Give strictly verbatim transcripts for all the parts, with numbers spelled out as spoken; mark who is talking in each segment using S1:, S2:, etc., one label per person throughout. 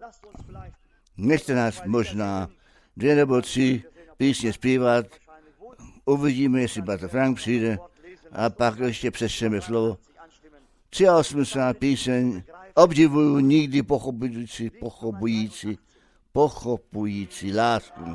S1: Nechte nás možná dvě nebo tři písně zpívat, uvidíme, jestli bratr Frank přijde a pak ještě přečteme slovo. osmdesát tři píseň, obdivuju nikdy pochopující, pochopující, pochopující lásku.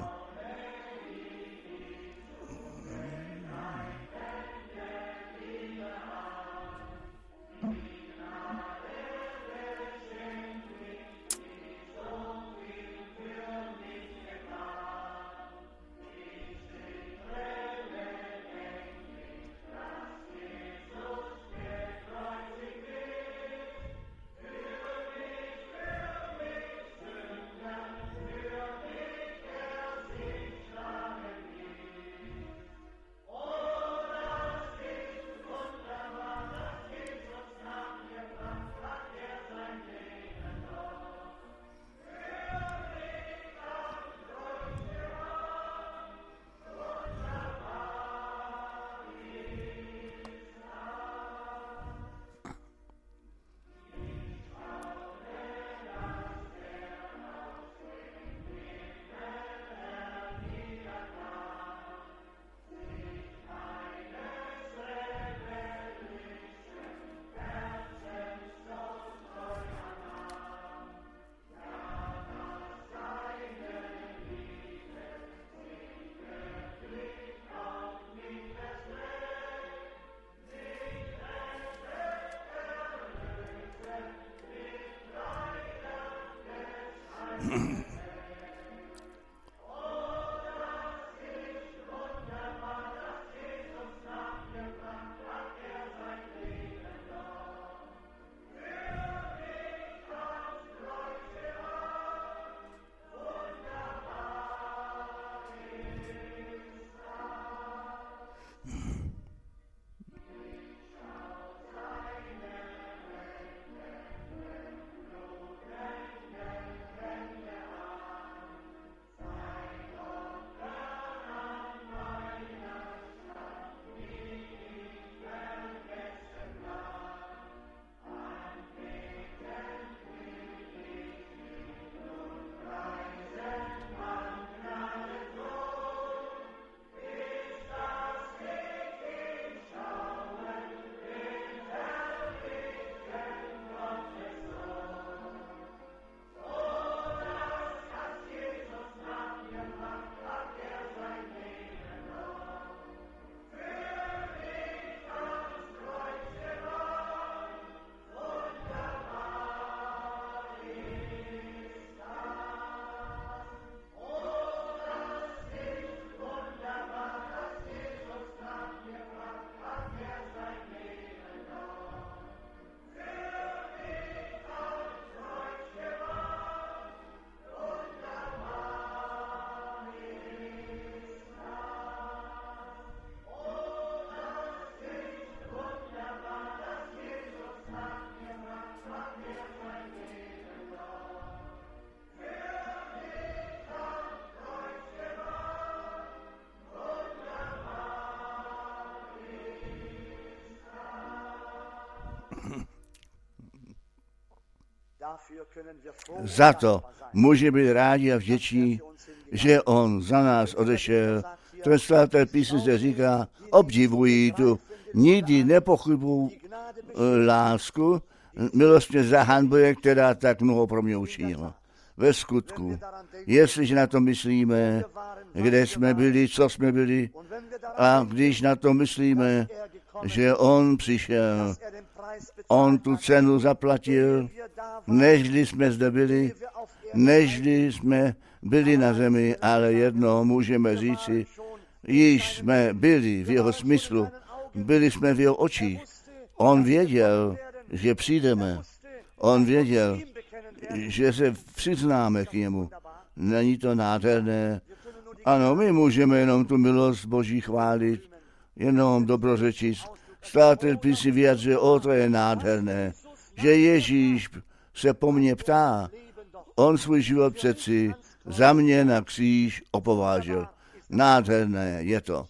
S1: Za to může být rádi a vděční, že on za nás odešel. To svaté písmo se říká, obdivují tu, nikdy nepochybují lásku, milostně zahanbuje, která tak mnoho pro mě učinila. Ve skutku, jestliže na to myslíme, kde jsme byli, co jsme byli, a když na to myslíme, že on přišel, on tu cenu zaplatil, nežli jsme zde byli, nežli jsme byli na zemi, ale jedno můžeme říci, již jsme byli v jeho smyslu, byli jsme v jeho očích. On věděl, že přijdeme. On věděl, že se přiznáme k němu. Není to nádherné? Ano, my můžeme jenom tu milost Boží chválit, jenom dobrořečit. Státel písy vyjadřuje, o, to je nádherné, že Ježíš se po mně ptá. On svůj život přeci za mě na kříž opovážil. Nádherné je to.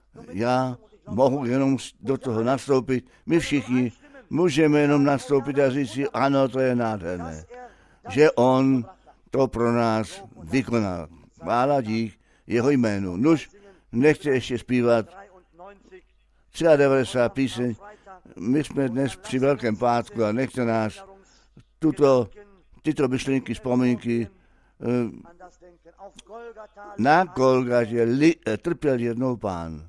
S1: Já mohu jenom do toho nastoupit. My všichni můžeme jenom nastoupit a říct si, ano, to je nádherné. Že on to pro nás vykonal. Chvála dík jeho jménu. Nuž, nechce ještě zpívat devadesát tři píseň. My jsme dnes při Velkém pátku a nechce nás tuto, tyto myšlenky, vzpomínky na Golgatě li, trpěl jednou Pán.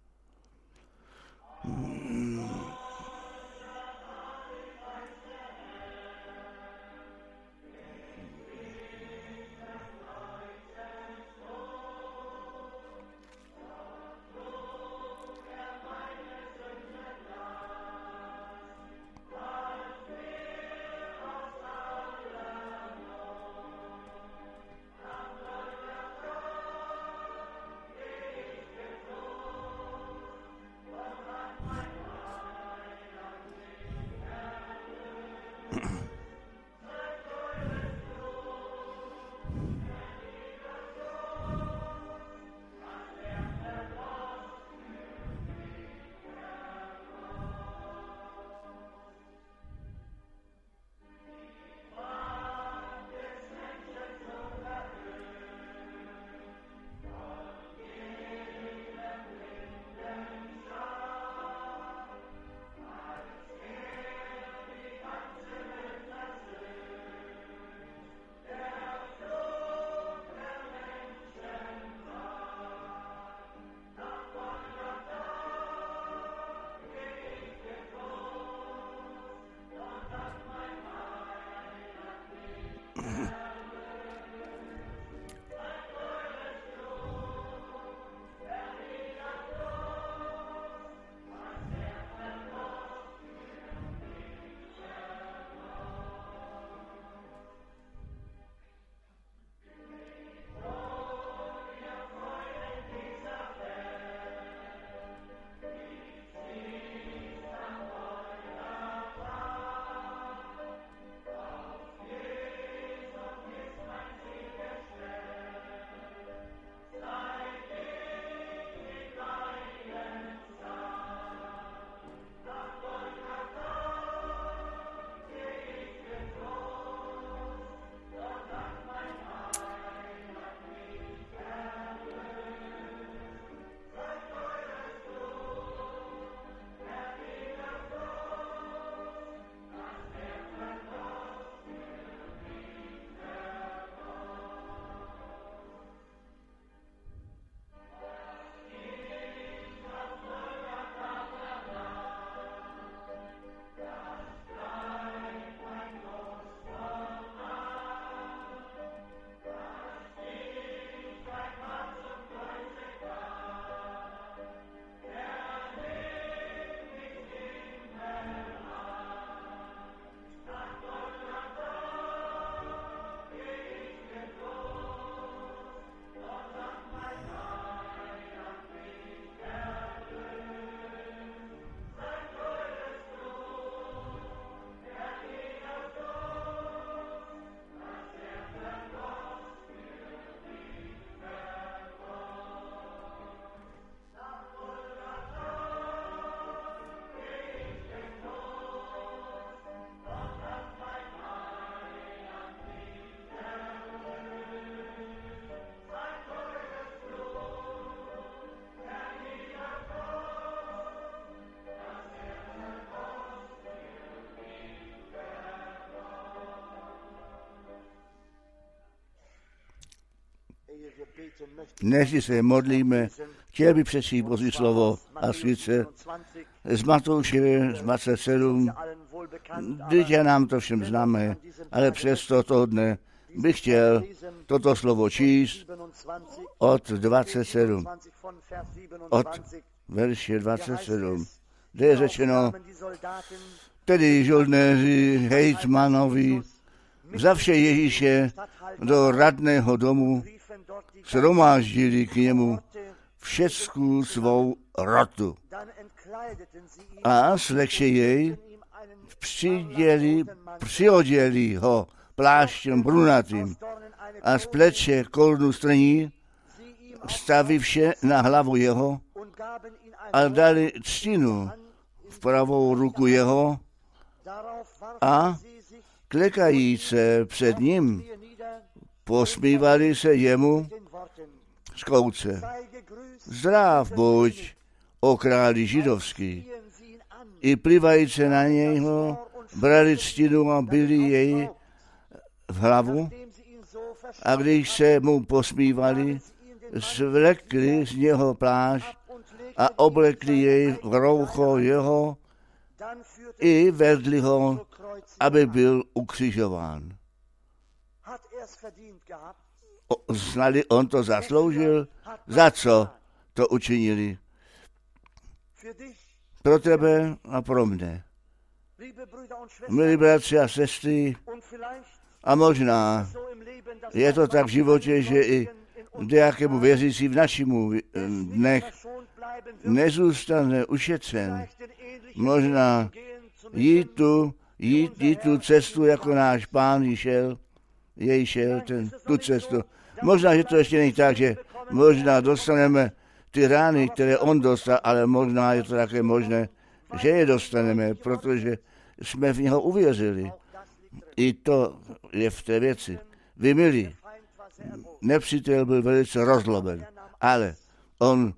S2: Než se modlíme, chtěl bych přečíst Boží slovo a sice
S1: z Matouše z dvacet sedm, když je nám to všem známé, ale přesto toho dne bych chtěl toto slovo číst od dvacet sedm, od verše dvacet sedm, kde je řečeno, tedy žoldnéři hejtmanovi vzavše Ježíše do radného domu shromáždili k němu všecku svou rotu. A slekše jej přiděli, přioděli ho pláštěm brunatým a z pleče kolnu strní stavivše na hlavu jeho a dali třtinu v pravou ruku jeho a klekajíce před ním posmívali se jemu z kouce. Zdrav buď, o králi židovský. I plivajíce na něho brali ctinu a byli jej v hlavu. A když se mu posmívali, svlekli z něho plášť a oblekli jej v roucho jeho i vedli ho, aby byl ukřižován. O, znali, on to zasloužil? Za co to učinili? Pro tebe a pro mne. Milí bratři a sestry, a možná je to tak v životě, že i kdejakému věřící v našemu dnech nezůstane ušetřen. Možná jít tu, jít, jít tu cestu, jako náš Pán jí šel, jej šel ten, tu cestu. Možná, že to ještě není tak, že možná dostaneme ty rány, které on dostal, ale možná je to také možné, že je dostaneme, protože jsme v něho uvěřili. I to je v té věci. Vy milí, nepřítel byl velice rozloben, ale on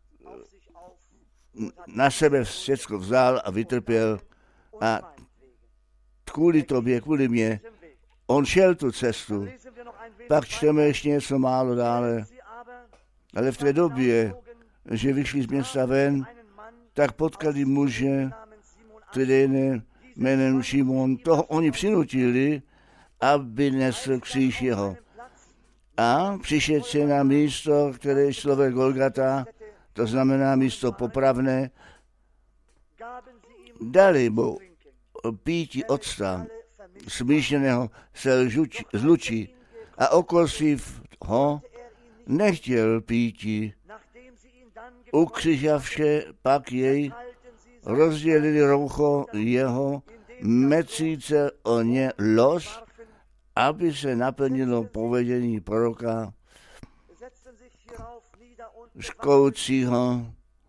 S1: na sebe všechno vzal a vytrpěl a kvůli tobě, kvůli mě, on šel tu cestu. Pak čteme ještě něco málo dále, ale v té době, že vyšli z města ven, tak potkali muže, který jménem Šimon, toho oni přinutili, aby nesl kříž jeho. A přišel se na místo, které je člověk Golgata, to znamená místo popravné, dali mu píti octa, smíšeného se z lučí, a okosiv ho nechtěl píti. Ukřižavše pak jej, rozdělili roucho jeho, mecíce o ně los, aby se naplnilo povědění proroka škoucího,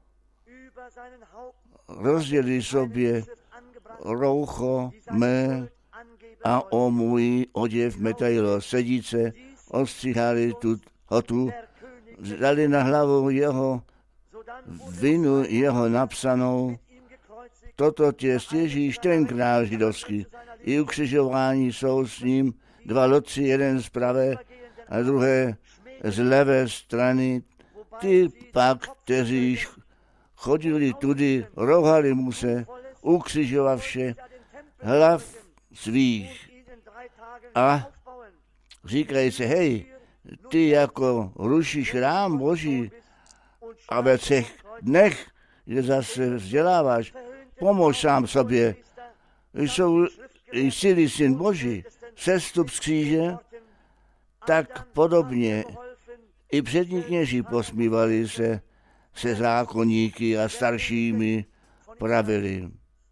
S1: rozdělili sobě roucho mé a o můj oděv metajilo sedíce, ostříhali tu, ho tu, dali na hlavu jeho vinu jeho napsanou, toto tě stěžíš ten král židovský. I ukřižování jsou s ním dva lotři, jeden z pravé a druhé z levé strany. Ty pak, kteří chodili tudy, rohali mu se, ukřižovavše hlav svých. A říkají se, hej, ty jako rušíš rám Boží a ve třech dnech, že zase vzděláváš, pomož sám sobě. Jsou jsi syn Boží, sestup z kříže, tak podobně i přední kněží posmívali se se zákonníky a staršími pravili.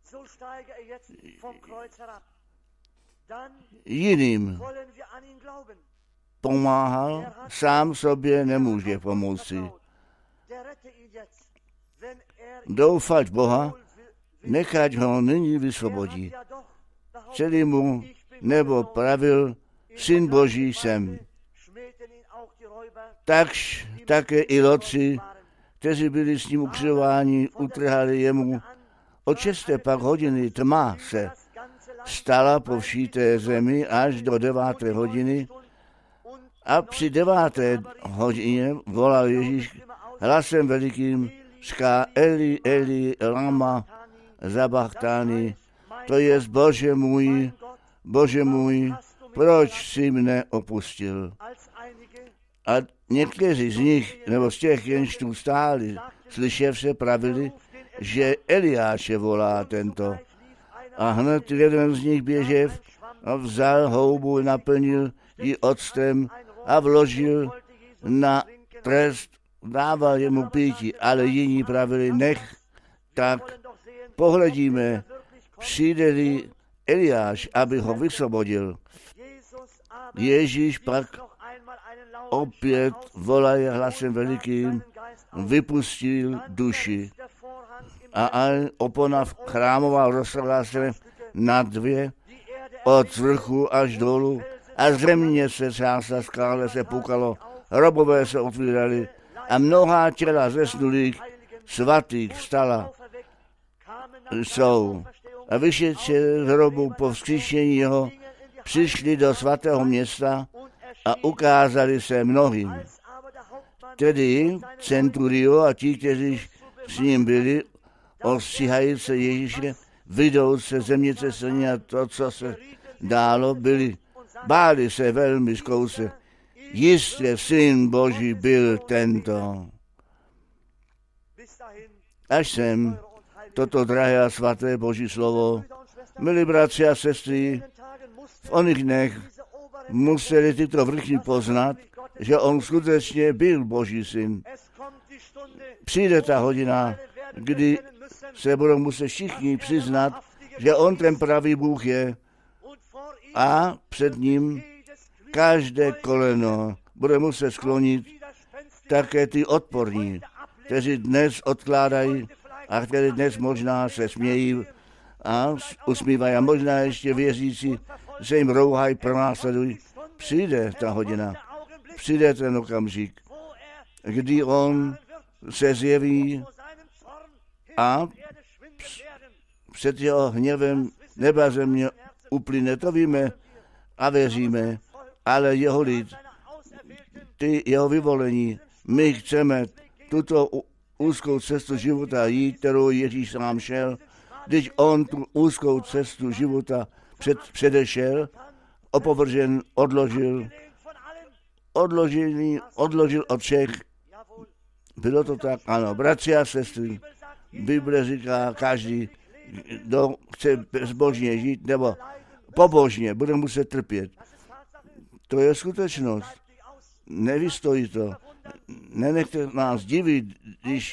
S1: Jiným pomáhal, sám sobě nemůže pomoci. Doufat Boha, nechať ho nyní vysvobodí. Celý mu nebo pravil, syn Boží jsem. Takž také i lotři, kteří byli s ním ukřižováni, utrhali jemu. Od šesté pak hodiny tma se stala po vší té zemi až do deváté hodiny a při deváté hodině volal Ježíš hlasem velikým, říká Eli, Eli, lama sabachthani, to je Bože můj, Bože můj, proč jsi mne opustil? A někteří z nich, nebo z těch, jenž tu stáli, slyšev se pravili, že Eliáše volá tento. A hned jeden z nich běžev a vzal houbu, naplnil ji octem a vložil na trest, dával jemu pítí, ale jiní pravili, nech tak, pohledíme, přijde-li Eliáš, aby ho vysvobodil. Ježíš pak opět volaje hlasem velikým, vypustil duši. A opona chrámová roztrhla se na dvě, od vrchu až dolů, a země se třásla, skále se pukalo, hrobové se otvírali a mnohá těla zesnulých svatých vstala jsou. A vyšetři z hrobu po vzkříšení jeho přišli do svatého města a ukázali se mnohým. Tedy centurio a ti, kteří s ním byli, ostříhající se Ježíše, vydou se zemětřesení a to, co se dálo, byli, báli se velmi zkouse. Jistě syn Boží byl tento. Až sem toto drahé a svaté Boží slovo, milí bratři a sestry, v oných dnech museli tyto vrchní poznat, že on skutečně byl Boží syn. Přijde ta hodina, kdy se budou muset všichni přiznat, že on ten pravý Bůh je a před ním každé koleno bude muset sklonit, také ty odporní, kteří dnes odkládají a kteří dnes možná se smějí a usmívají a možná ještě věřící se jim rouhají, pronásledují. Přijde ta hodina, přijde ten okamžik, kdy on se zjeví a před jeho hněvem neba země uplyne, to víme a věříme, ale jeho lid, ty jeho vyvolení, my chceme tuto úzkou cestu života jít, kterou Ježíš sám šel, když on tu úzkou cestu života před, předešel, opovržen, odložil, odložil, odložil od všech. Bylo to tak? Ano, bratři a sestry, Bible říká, každý, kdo chce bezbožně žít, nebo pobožně, bude muset trpět. To je skutečnost. Nevystojí to. Nenechte nás divit, když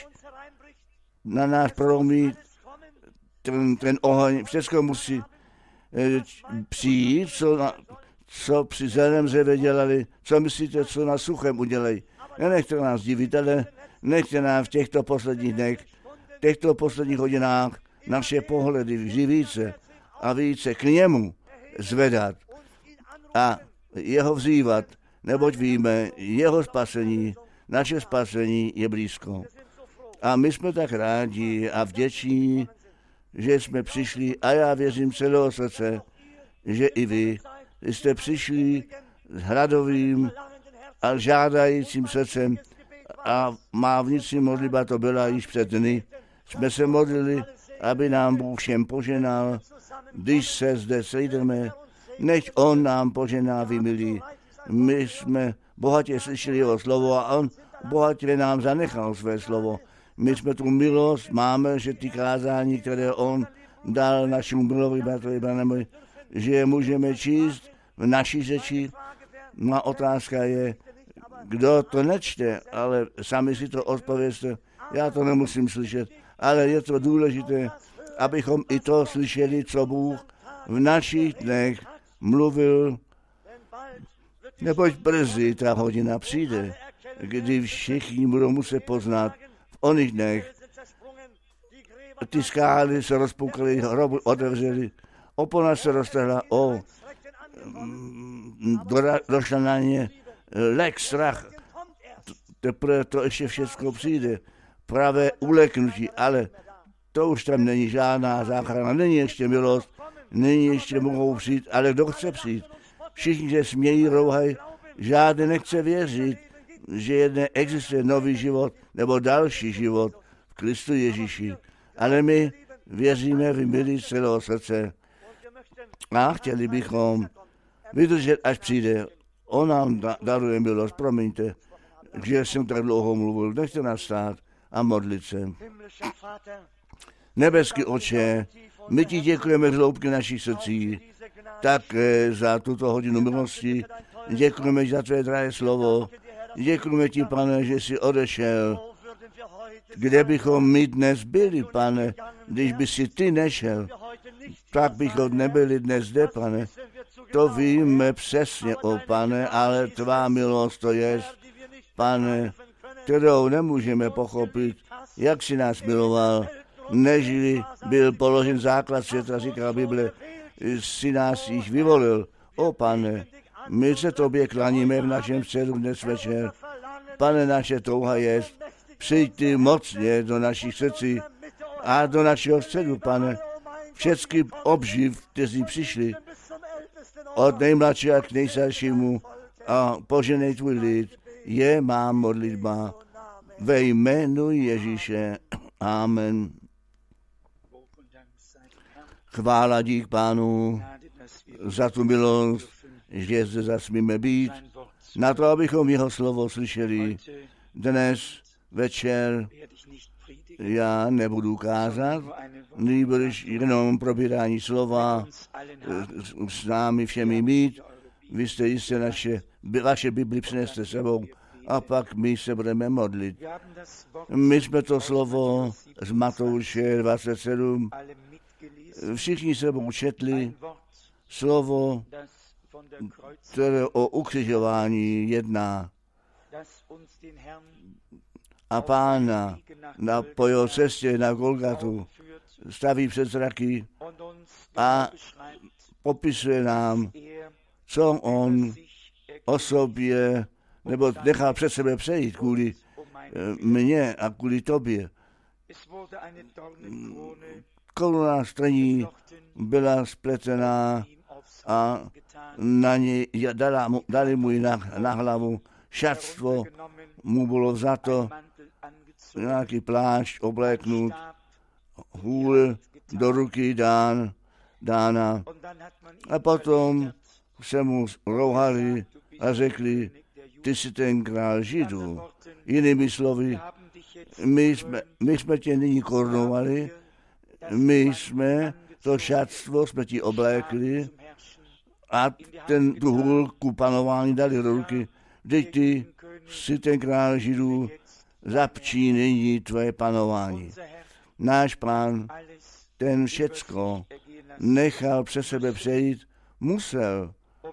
S1: na nás prolomí ten, ten oheň. Všechno musí e, přijít, co, na, co při zeleném dřevě dělali, co myslíte, co na suchém udělají. Nenechte nás divit, ale nechte nám v těchto posledních dnech, v těchto posledních hodinách naše pohledy vždy více a více k němu zvedat a jeho vzývat, neboť víme, jeho spasení, naše spasení je blízko. A my jsme tak rádi a vděční, že jsme přišli a já věřím celého srdce, že i vy jste přišli s hladovým a žádajícím srdcem a má vnitřní modlitba to byla již před dny. Jsme se modlili, aby nám Bůh všem poženal, když se zde sejdeme, nech on nám požená vymilí. My jsme bohatě slyšeli jeho slovo a on bohatě nám zanechal své slovo. My jsme tu milost, máme, že ty kázání, které on dal našemu milovi bratrovi Branhamovi, že je můžeme číst v naší řeči. Má otázka je, kdo to nečte, ale sami si to odpověste, já to nemusím slyšet, ale je to důležité, abychom i to slyšeli, co Bůh v našich dnech mluvil, neboť brzy ta hodina přijde, kdy všichni budou muset poznat v oných dnech. Ty skály se rozpoukaly, hroby otevřely, opona se roztrhla, o, došla na ně lek, strach, teprve to ještě všechno přijde, pravé uleknutí, ale to už tam není žádná záchrana, není ještě milost, není ještě mohou přijít, ale kdo chce přijít? Všichni se smějí, rouhají, žádný nechce věřit, že jedné existuje nový život nebo další život v Kristu Ježíši. Ale my věříme v milí celého srdce a chtěli bychom vydržet, až přijde. On nám daruje milost, promiňte, že jsem tak dlouho mluvil, nechte nás stát a modlit se. Nebeský Otče, my ti děkujeme z hloubky našich srdcí, také za tuto hodinu milosti, děkujeme za tvé drahé slovo, děkujeme ti, Pane, že jsi odešel. Kde bychom my dnes byli, Pane, když by si ty nešel, tak bychom nebyli dnes zde, Pane. To víme přesně, o Pane, ale tvá milost to je, Pane, kterou nemůžeme pochopit, jak si nás miloval, nežli byl položen základ světa, říká Bible, si nás již vyvolil. O Pane, My se tobě klaníme v našem středu dnes večer. Pane, naše touha je, přijď ty mocně do našich srdcí a do našeho středu, Pane. Všechny obživ, kteří přišli od nejmladšího k nejstaršímu a poženej tvůj lid, je má modlitba ve jménu Ježíše. Amen. Chvála dík Pánu za tu milost, že zde zasmíme být, na to, abychom jeho slovo slyšeli. Dnes večer já nebudu kázat, nýbrž jenom probírání slova s námi všemi mít. Vy jste jistě naše, vaše Bibli přineste sebou a pak my se budeme modlit. My jsme to slovo z Matouše dvacet sedm všichni sebou četli, slovo, které o ukřižování jedná a Pána na, po jeho cestě na Golgatu staví před zraky a popisuje nám, co on o sobě, nebo nechal před sebe přejít kvůli mně a kvůli tobě. Koruna strní byla spletená a na něj dala, dali mu na, na hlavu šatstvo, mu bylo vzato, nějaký plášť obléknut, hůl do ruky dán, dána. A potom se mu rouhali a řekli, ty jsi ten král Židů. Jinými slovy, my jsme, my jsme tě nyní korunovali, my jsme to šatstvo jsme ti oblékli a ten, tu hůlku panování dali do ruky. Vždyť ty jsi ten král Židů, zapčí nyní tvoje panování. Náš Pán ten všecko nechal přes sebe přejít, musel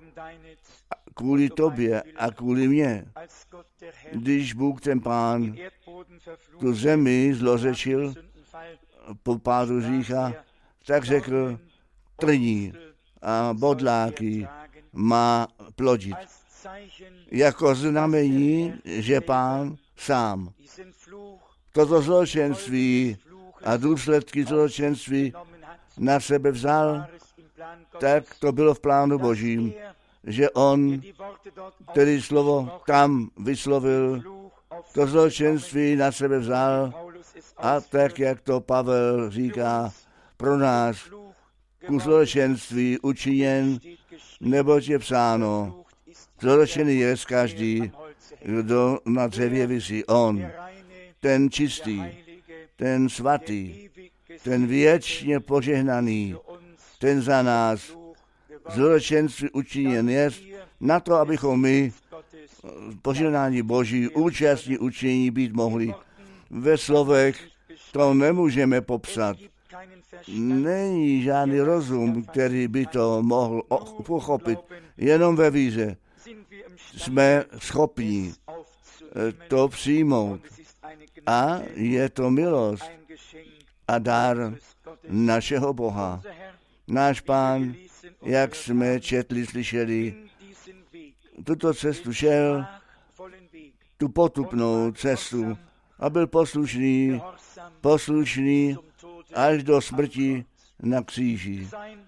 S1: kvůli tobě a kvůli mně. Když Bůh ten Pán tu zemi zlořečil po pádu řícha, tak řekl, trní a bodláky má plodit. Jako znamení, že Pán sám toto zločenství a důsledky zločenství na sebe vzal, tak to bylo v plánu Božím, že on, který slovo tam vyslovil, to zločenství na sebe vzal a tak, jak to Pavel říká, pro nás ku zločenství učiněn, neboť je psáno, zločený je každý, kdo na dřevě visí. On, ten čistý, ten svatý, ten věčně požehnaný, ten za nás zločenství učiněn je, na to, abychom my požehnání Boží účastní učení být mohli. Ve slovech to nemůžeme popsat. Není žádný rozum, který by to mohl pochopit. Jenom ve víře jsme schopni to přijmout. A je to milost a dar našeho Boha. Náš Pán, jak jsme četli, slyšeli, tuto cestu šel, tu potupnou cestu a byl poslušný, poslušný až do smrti na kříži.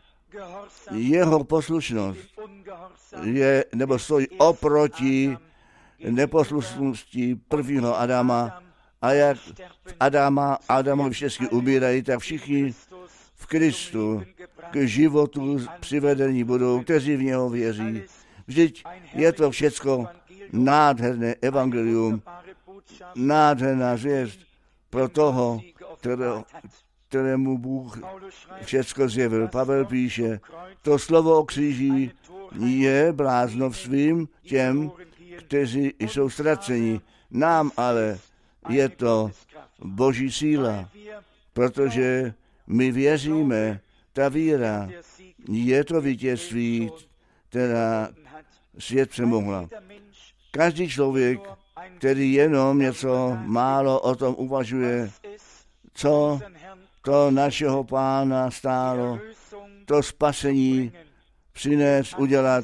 S1: Jeho poslušnost je, nebo stojí oproti neposlušnosti prvního Adama, a jak v Adama, Adamovi všichni umírají, tak všichni v Kristu k životu přivedení budou, kteří v něho věří. Vždyť je to všecko nádherné evangelium, nádherná zvěst pro toho, kterého, kterému Bůh všecko zjevil. Pavel píše, to slovo o kříži je bláznovstvím těm, kteří jsou ztraceni. Nám ale je to Boží síla, protože my věříme, ta víra je to vítězství, která svět přemohla. Každý člověk, který jenom něco málo o tom uvažuje, co to našeho Pána stálo, to spasení přinést, udělat,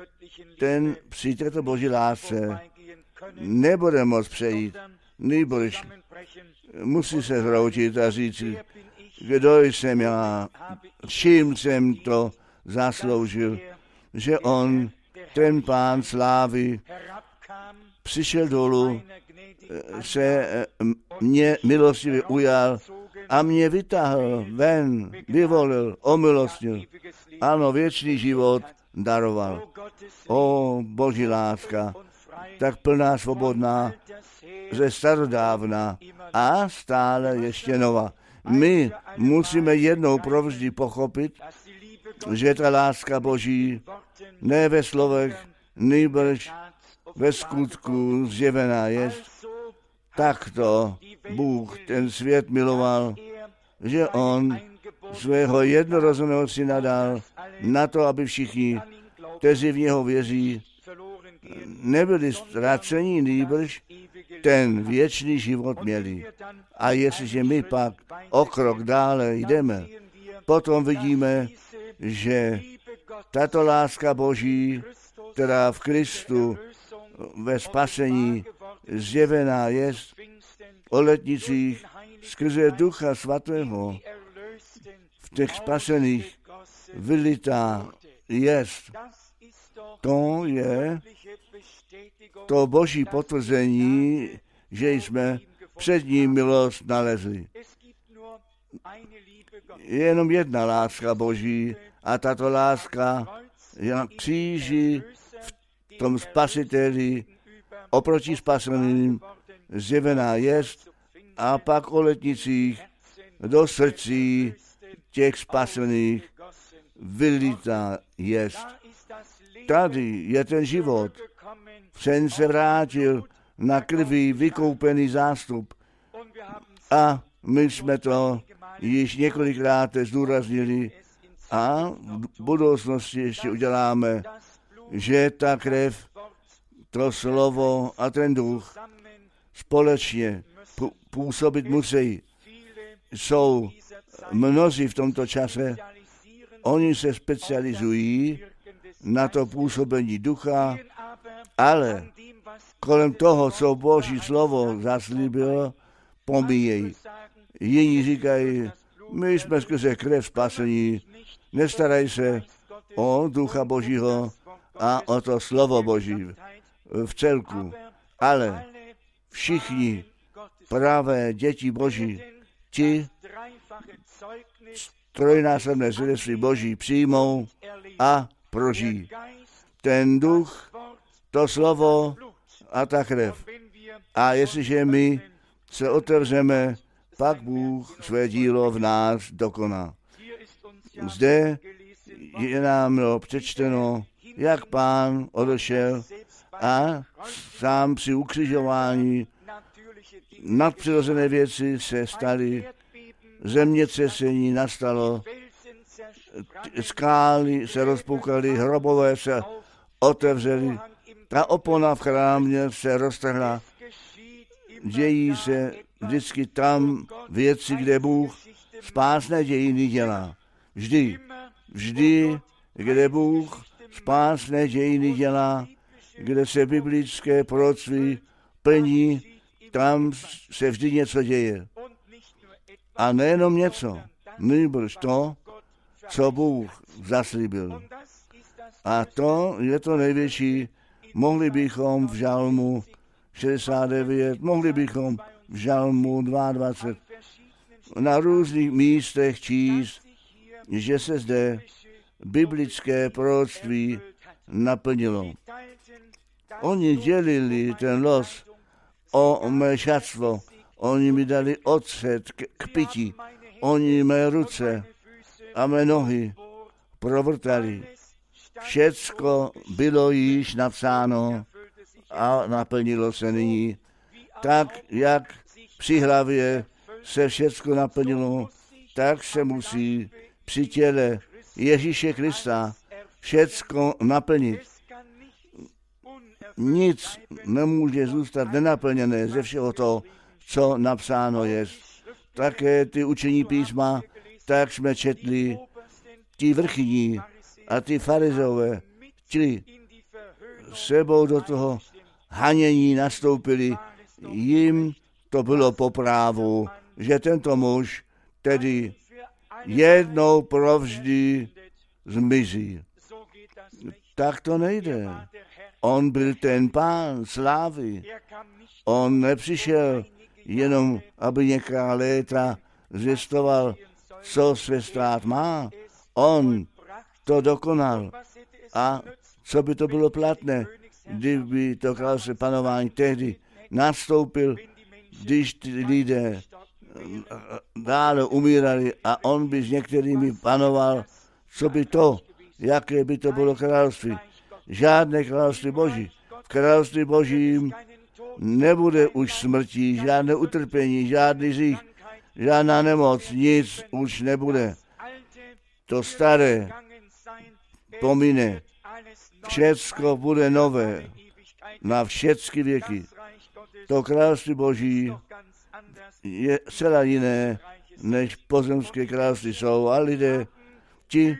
S1: ten při této boží lásce nebude moct přejít, nýbrž musí se zhroutit a říct, kdo jsem já, čím jsem to zasloužil, že on, ten pán slávy, přišel dolů, se mě milostivě ujal a mě vytáhl ven, vyvolil, omilostnil. Ano, věčný život daroval. O, boží láska, tak plná, svobodná, ze starodávna a stále ještě nová. My musíme jednou provždy pochopit, že ta láska boží ne ve slovech, nýbrž ve skutku zjevená je. Takto Bůh ten svět miloval, že on svého jednorozeného syna dal na to, aby všichni, kteří v něho věří, nebyli ztraceni, nýbrž ten věčný život měli. A jestliže my pak o krok dále jdeme, potom vidíme, že tato láska boží, která v Kristu ve spasení zjevená je, o letnicích skrze Ducha Svatého v těch spasených vylitá jest. To je to boží potvrzení, že jsme před ním milost nalezli. Je jenom jedna láska boží a tato láska je na kříži v tom spasiteli oproti spaseným zjevená jest a pak o letnicích do srdcí těch spasených vylitá jest. Tady je ten život. Sen se vrátil na krví vykoupený zástup. A my jsme to již několikrát zdůraznili a v budoucnosti ještě uděláme, že ta krev, to slovo a ten duch společně působit musí. Jsou mnozí v tomto čase, oni se specializují na to působení ducha, ale kolem toho, co Boží slovo zaslíbilo, pomíjejí. Jiní říkají, my jsme skrze krev spasení, nestarají se o ducha Božího a o to slovo Boží v celku. Ale všichni pravé děti Boží, ti trojnásobné svědectví Boží přijmou a prožijí. Ten duch, to slovo a ta krev. A jestliže my se otevřeme, pak Bůh své dílo v nás dokoná. Zde je nám přečteno, jak Pán odešel a sám při ukřižování nadpřirozené věci se staly, zemětřesení nastalo, skály se rozpoukaly, hrobové se otevřely, ta opona v chrámě se roztrhla. Dějí se vždycky tam věci, kde Bůh spásné dějiny dělá. Vždy, vždy, kde Bůh spásné dějiny dělá, kde se biblické proroctví plní, tam se vždy něco děje. A nejenom něco, nýbrž to, co Bůh zaslíbil. A to je to největší. Mohli bychom v žalmu šedesát devět, mohli bychom v žalmu dvacet dva na různých místech číst, že se zde biblické proroctví naplnilo. Oni dělili ten los o mé šatstvo, oni mi dali ocet k, k pití, oni mé ruce a mé nohy provrtali. Všecko bylo již napsáno a naplnilo se nyní. Tak, jak při hlavě se všecko naplnilo, tak se musí při těle Ježíše Krista všecko naplnit. Nic nemůže zůstat nenaplněné ze všeho toho, co napsáno je. Také ty učení písma, tak jsme četli, ti vrchní a ty farizové, ti sebou do toho hanění nastoupili, jim to bylo po právu, že tento muž tedy jednou provždy zmizí. Tak to nejde. On byl ten pán slávy. On nepřišel jenom, aby něká léta zjistoval, co své stát má. On to dokonal. A co by to bylo platné, kdyby to královské panování tehdy nastoupil, když ty lidé dále umírali a on by s některými panoval, co by to, jaké by to bylo království. Žádné království Boží. V království Božím nebude už smrti, žádné utrpení, žádný hřích, žádná nemoc, nic už nebude. To staré pomine. Všecko bude nové na všechny věky. To království Boží je celá jiné, než pozemské království jsou. A lidé, ti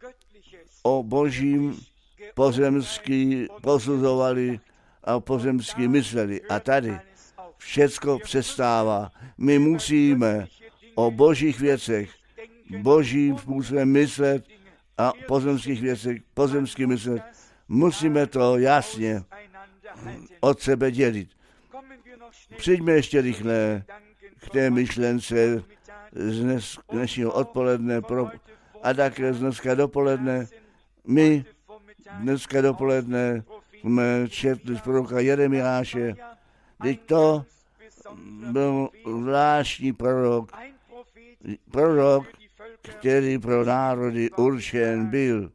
S1: o Božím pozemský posuzovali a pozemský mysleli. A tady všecko přestává. My musíme o Božích věcech, Božím způsobem myslet a pozemských věcech, pozemský myslet. Musíme to jasně od sebe dělit. Přijďme ještě rychle k té myšlence z dnes, dnešního odpoledne pro, a také z dneska dopoledne. My dneska dopoledne jsme četli z proroka Jeremiáše. Teď to byl zvláštní prorok, prorok, který pro národy určen byl.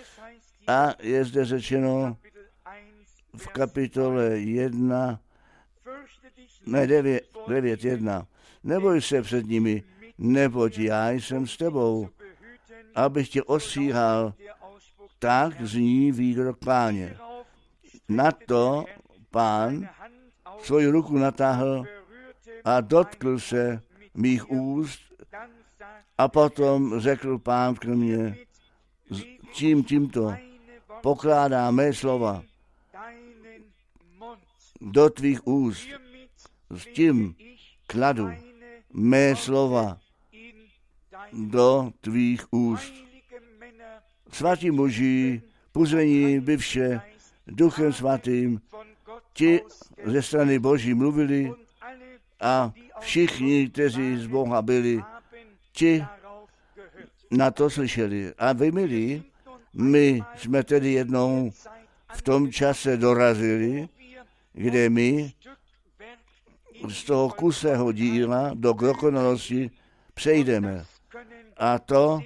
S1: A je zde řečeno v kapitole jedna, ne devět jedna. Neboj se před nimi, neboť já jsem s tebou, abych tě ostříhal, tak zní výrok Páně. Na to Pán svoji ruku natáhl a dotkl se mých úst a potom řekl Pán k mně, tím tímto pokládá mé slova do tvých úst, s tím kladu mé slova do tvých úst. Svatí muži, puzení bivše Duchem svatým, ti ze strany Boží mluvili a všichni, kteří z Boha byli, ti na to slyšeli. A vy, milí, my jsme tedy jednou v tom čase dorazili, kde my z toho kusého díla do dokonalosti přejdeme. A to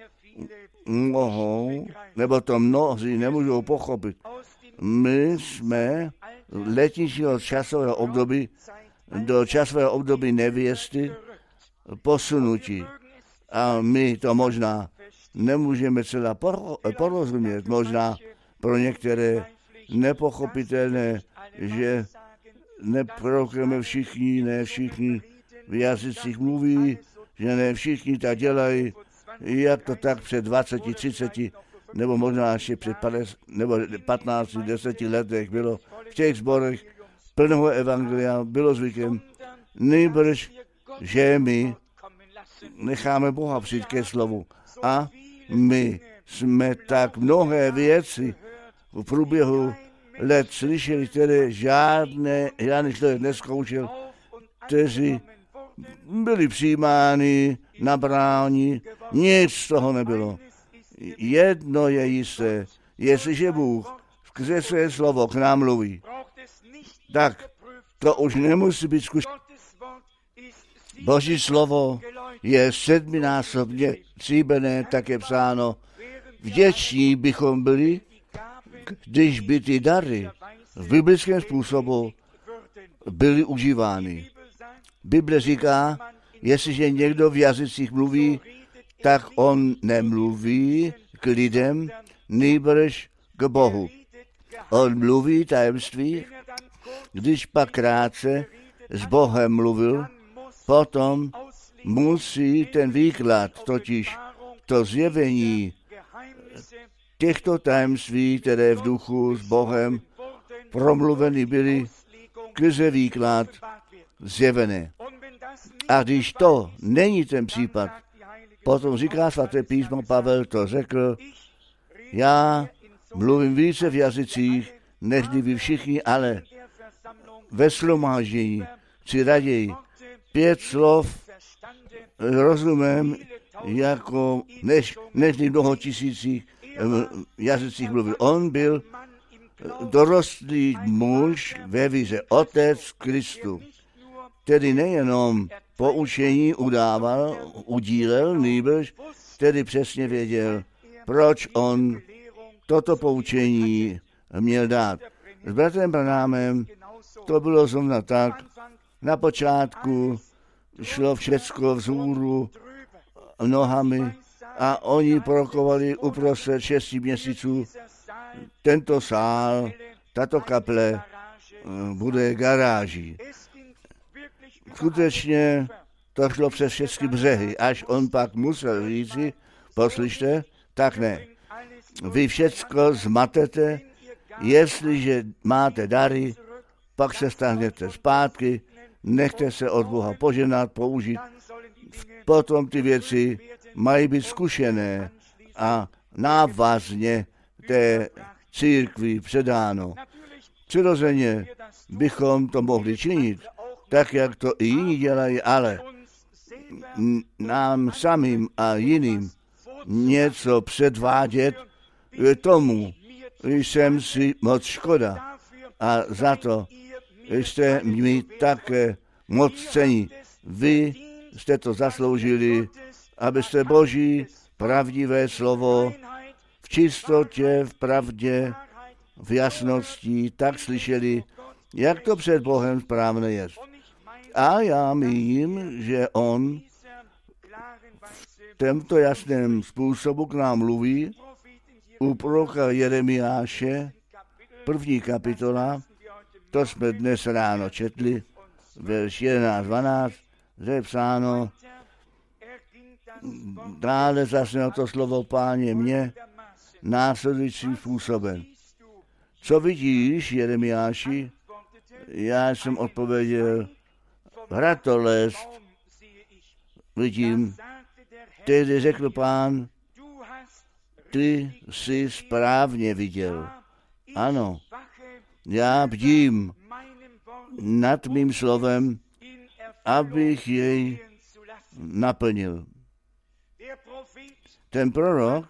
S1: mohou, nebo to mnozí nemůžou pochopit. My jsme letničního časového období do časového období nevěsty posunutí. A my to možná nemůžeme celá porozumět, možná pro některé nepochopitelné, že neprorokujeme všichni, ne všichni v jazycích mluví, že ne všichni tak dělají, jak to tak před dvaceti, třiceti, nebo možná ještě před patnácti, deseti letech bylo v těch sborech plného evangelia, bylo zvykem, nejbrž, že my necháme Boha přijít ke slovu. A my jsme tak mnohé věci v průběhu let slyšeli, které žádné, žádný člověk nezkoušel, kteří byli přijímáni, nabráni, nic z toho nebylo. Jedno je jisté, jestliže Bůh skrze své slovo k nám mluví, tak to už nemusí být zkušené. Boží slovo je sedminásobně stříbené, tak je psáno. Vděční bychom byli, když by ty dary v biblickém způsobu byly užívány. Bible říká, jestliže někdo v jazycích mluví, tak on nemluví k lidem, nýbrž k Bohu. On mluví tajemství, když pak krátce s Bohem mluvil, potom musí ten výklad, totiž to zjevení těchto tajemství, které v duchu s Bohem promluveny byly skrze výklad zjevené. A když to není ten případ, potom říká svaté písmo, Pavel to řekl, já mluvím více v jazycích, než vy všichni, ale ve shromáždění chci raději pět slov rozumím, jako než, než mnoho tisících jazycích mluvil. On byl dorostlý muž ve víře, otec Kristu. Tedy nejenom poučení udával, udílel, nýbrž, tedy přesně věděl, proč on toto poučení měl dát. S bratrem Branhamem to bylo zrovna tak. Na počátku šlo všecko vzhůru nohami a oni prorokovali uprostřed šesti měsíců. Tento sál, tato kaple bude garáží. Skutečně to šlo přes všechny břehy, až on pak musel říci, poslyšte, tak ne. Vy všecko zmatete, jestliže máte dary, pak se stáhněte zpátky, nechte se od Boha poženat, použít. Potom ty věci mají být zkušené a návazně té církvi předáno. Přirozeně bychom to mohli činit, tak jak to i jiní dělají, ale nám samým a jiným něco předvádět, tomu jsem si moc škoda a za to jste mi také moc cení. Vy jste to zasloužili, abyste Boží pravdivé slovo v čistotě, v pravdě, v jasnosti tak slyšeli, jak to před Bohem správné je. A já míním, že on v tomto jasném způsobu k nám mluví u proroka Jeremiáše, první kapitola, to jsme dnes ráno četli, verš jedenáct dvanáct, že je psáno, dále zasnělo to slovo Páně mě následujícím způsobem. Co vidíš, Jeremiáši? Já jsem odpověděl, ratolest vidím. Tehdy řekl Pán, ty jsi správně viděl. Ano, já bdím nad mým slovem, abych jej naplnil. Ten prorok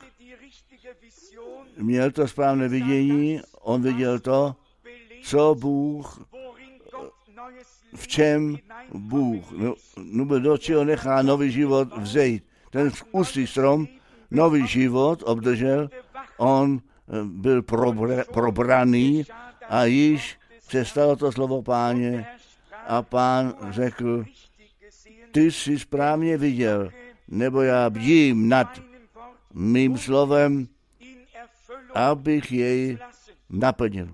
S1: měl to správné vidění, on viděl to, co Bůh, v čem Bůh, no, no do čeho nechá nový život vzejít. Ten ústý strom nový život obdržel, on byl probr, probraný a již přestalo to slovo Páně a Pán řekl, ty jsi správně viděl, nebo já bdím nad mým slovem, abych jej naplnil.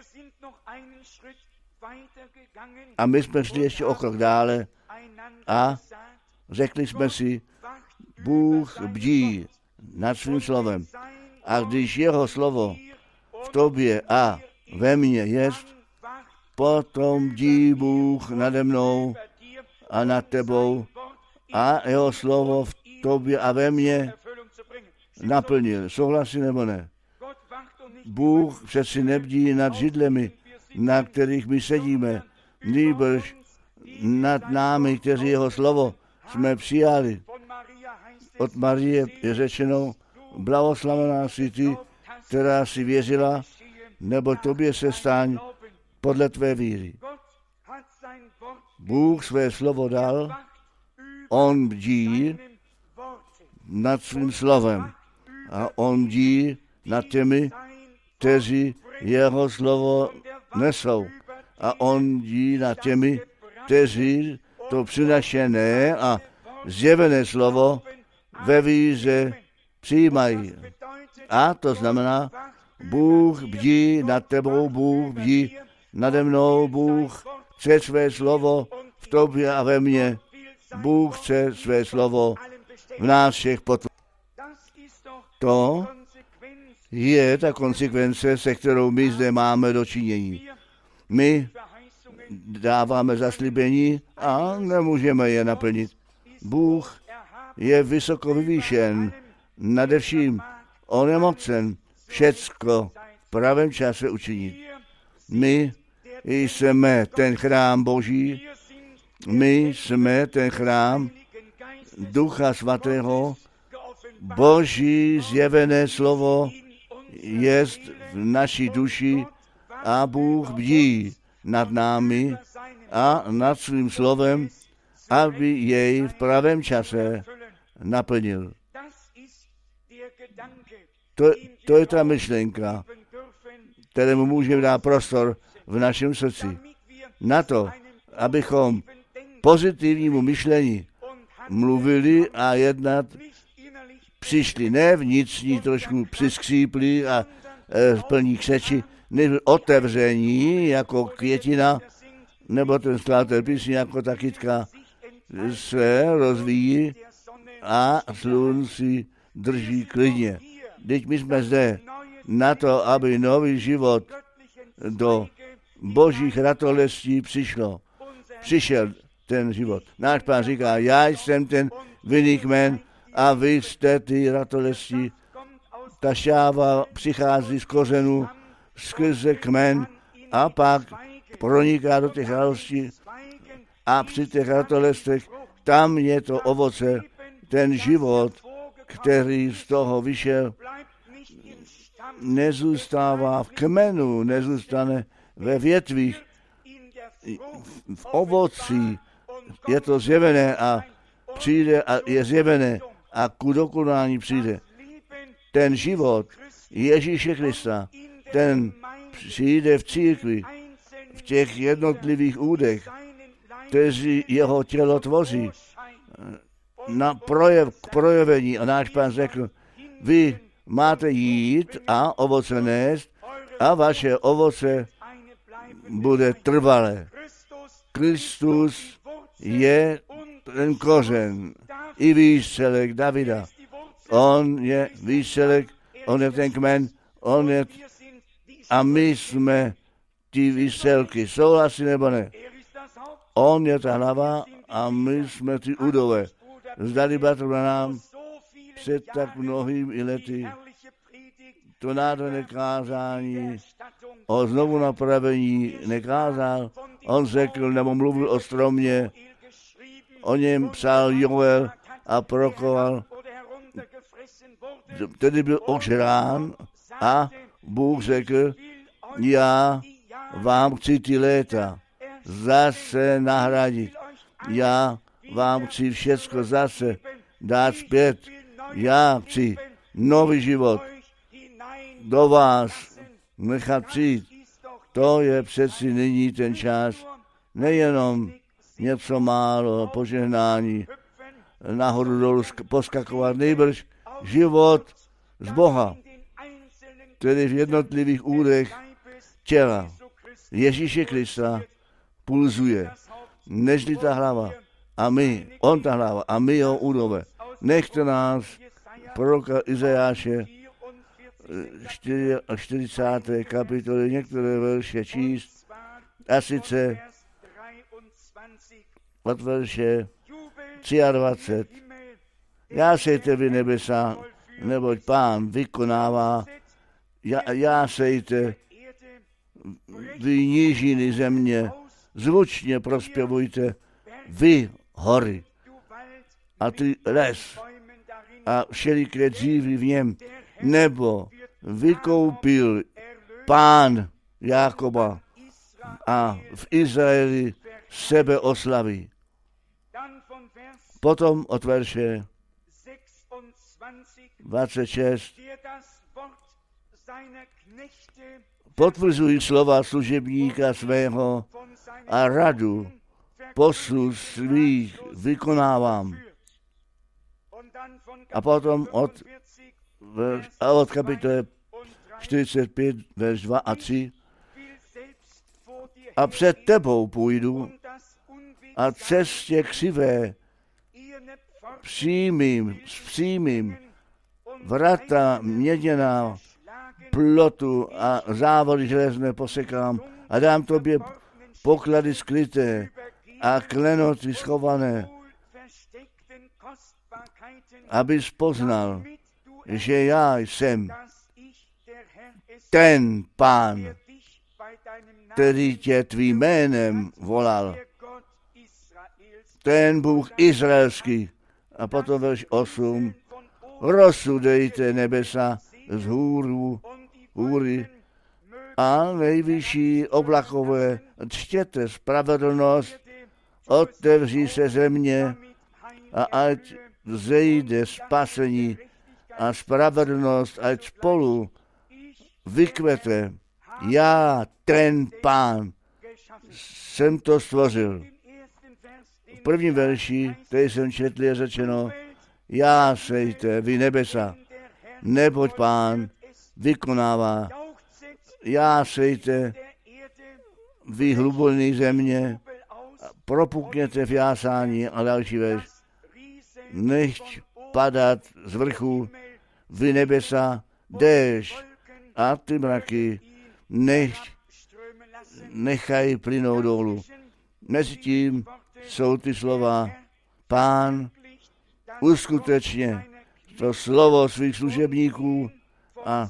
S1: A my jsme šli ještě o krok dále a řekli jsme si, Bůh bdí nad svým slovem. A když jeho slovo v tobě a ve mně jest, potom bdí Bůh nade mnou a nad tebou a jeho slovo v tobě a ve mně naplnil. Souhlasí nebo ne? Bůh přeci nebdí nad židlemi, na kterých my sedíme, nýbrž nad námi, kteří jeho slovo jsme přijali. Od Marie je řečeno, blahoslavená jsi ty, která si věřila, nebo tobě se staň podle tvé víry. Bůh své slovo dal, on bdí nad svým slovem a on bdí nad těmi, kteří jeho slovo nesou. A on bdí nad těmi, kteří to přinašené a zjevené slovo ve víře přijímají. A to znamená, Bůh bdí nad tebou, Bůh bdí nade mnou, Bůh chce své slovo v tobě a ve mně. Bůh chce své slovo v nás všech potvrdit. To je ta konsekvence, se kterou my zde máme dočinění. My dáváme zaslíbení a nemůžeme je naplnit. Bůh je vysoko vyvýšen, nadevším on je mocen všecko v pravém čase učinit. My jsme ten chrám Boží, my jsme ten chrám Ducha Svatého, Boží zjevené slovo jest v naší duši a Bůh bdí nad námi a nad svým slovem, aby jej v pravém čase naplnil. To, to je ta myšlenka, kterému můžeme dát prostor v našem srdci. Na to, abychom pozitivnímu myšlení mluvili a jednat, přišli ne vnitřní, trošku přiskřípli a e, plní křeči, než otevření jako květina, nebo ten sklátel písní jako ta kytka se rozvíjí a slunci drží klidně. Teď my jsme zde na to, aby nový život do božích ratolestí přišlo. Přišel ten život. Náš Pán říká, já jsem ten vinný kmen a vy jste ty ratolestí. Ta šáva přichází z kořenu skrze kmen a pak proniká do těch ratolestí a při těch ratolestech tam je to ovoce, ten život, který z toho vyšel, nezůstává v kmenu, nezůstane ve větvích, v ovoci je to zjevené a přijde a je zjevené a ku dokonání přijde. Ten život Ježíše Krista, ten přijde v církvi, v těch jednotlivých údech, kteří jeho tělo tvoří, na projev, k projevení. A náš Pán řekl, vy máte jít a ovoce nést a vaše ovoce bude trvalé. Kristus je ten kořen i výstřelek Davida. On je výstřelek, on je ten kmen, on je a my jsme ty výstřelky. Souhlasí nebo ne? On je ta hlava a my jsme ty údové. Zdali bratr nám před tak mnohými lety to nádherné kázání o znovu napravení nekázal. On řekl, nebo mluvil o stromě, o něm psal Joel a prorokoval. Tedy byl ožrán a Bůh řekl, já vám chci ty léta zase nahradit. Já vám chci všecko zase dát zpět. Já chci nový život do vás nechat přijít. To je přeci nyní ten čas. Nejenom něco málo požehnání, nahoru dolů poskakovat, nejbrž život z Boha, tedy v jednotlivých údech těla Ježíše Krista pulzuje, nežli ta hlava. A my, on ta hlava, a my jeho údové. Nechte nás, proroka Izajáše, čtyřicáté kapitoly, některé verše číst, a sice od verše dvacet tři. Jásejte vy nebesa, neboť Pán vykonává, já, jásejte vy nížiny země, zvučně prospěvujte vy hory a ty les a všeliké dřívy v něm, nebo vykoupil Pán Jákoba a v Izraeli sebe oslaví. Potom od verše dvacet šest potvrzují slova služebníka svého a radu poslu svých vykonávám. A potom od, a od kapitoly čtyřicet pět, verš dva a tři. A před tebou půjdu a cestě křivé přímým, s přímým vrata měděná plotu a závody železné posekám a dám tobě poklady skryté a klenoty schované, abys poznal, že já jsem ten Pán, který tě tvým jménem volal, ten Bůh izraelský. A potom verš osm. Rozsudejte nebesa z hůru, hůry a nejvyšší oblakové, čtěte spravedlnost, otevří se země a ať vzejde spasení a spravedlnost, ať spolu vykvete. Já, ten Pán, jsem to stvořil. V prvním verši, který jsem četl, je řečeno, já sejte, vy nebesa, neboť Pán vykonává. Já sejte, vy hluboké země, propukněte v jásání a další verš. Nechť padat z vrchu, vy nebesa, déšť a ty mraky, nechť nechají plynout dolů. Mezitím jsou ty slova, Pán uskutečně to slovo svých služebníků a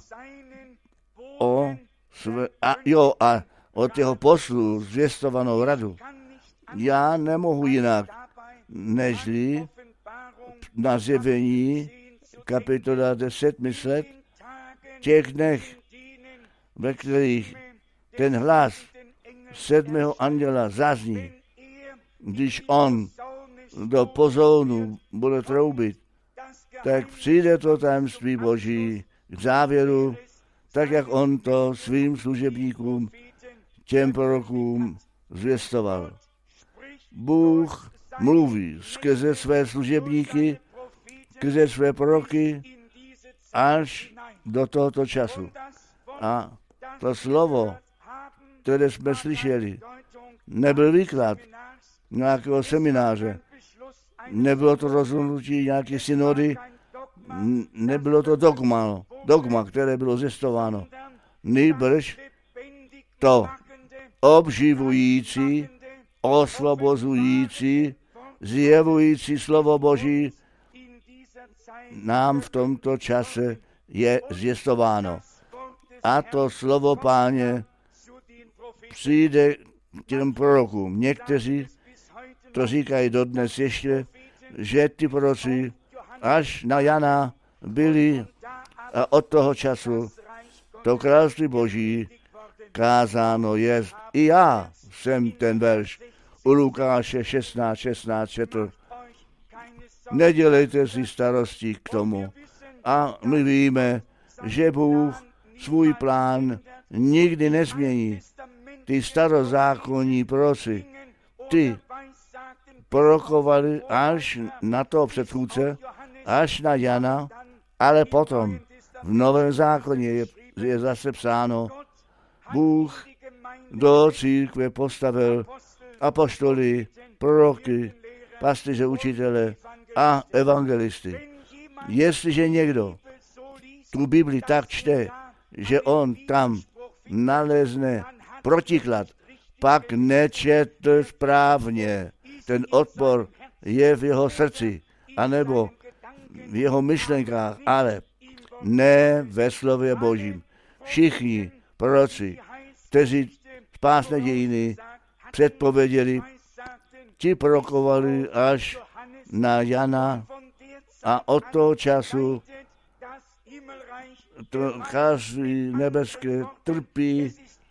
S1: o své, a, jo, a od jeho poslu zvěstovanou radu. Já nemohu jinak, nežli na zjevení kapitola deset myslet, těch dnech, ve kterých ten hlas sedmého anděla zazní, když on do pozounu bude troubit, tak přijde to tajemství Boží k závěru, tak jak on to svým služebníkům, těm prorokům zvěstoval. Bůh mluví skrze své služebníky, skrze své proroky až do tohoto času. A to slovo, které jsme slyšeli, nebyl výklad nějakého semináře, nebylo to rozhodnutí nějaké synody, nebylo to dogma, dogma, které bylo zjistováno. Nýbrž to obživující, osvobozující, zjevující slovo Boží nám v tomto čase je zjistováno. A to slovo Páně přijde k těm prorokům. Někteří to říkají dodnes ještě, že ty proroci až na Jana byli a od toho času to království Boží kázáno je. I já jsem ten verš u Lukáše šestnáct šestnáct četl. Nedělejte si starosti k tomu. A my víme, že Bůh svůj plán nikdy nezmění. Ty starozákonní proroci, ty prorokovali až na toho předchůdce, až na Jana, ale potom v Novém zákoně je, je zase psáno, Bůh do církve postavil apoštoly, proroky, pastýře, učitele a evangelisty. Jestliže někdo tu Bibli tak čte, že on tam nalezne protiklad, pak nečetl správně. Ten odpor je v jeho srdci, anebo v jeho myšlenkách, ale ne ve slově Božím. Všichni proroci, kteří spásné dějiny předpověděli, ti prorokovali až na Jana a od toho času to království nebeské trpí,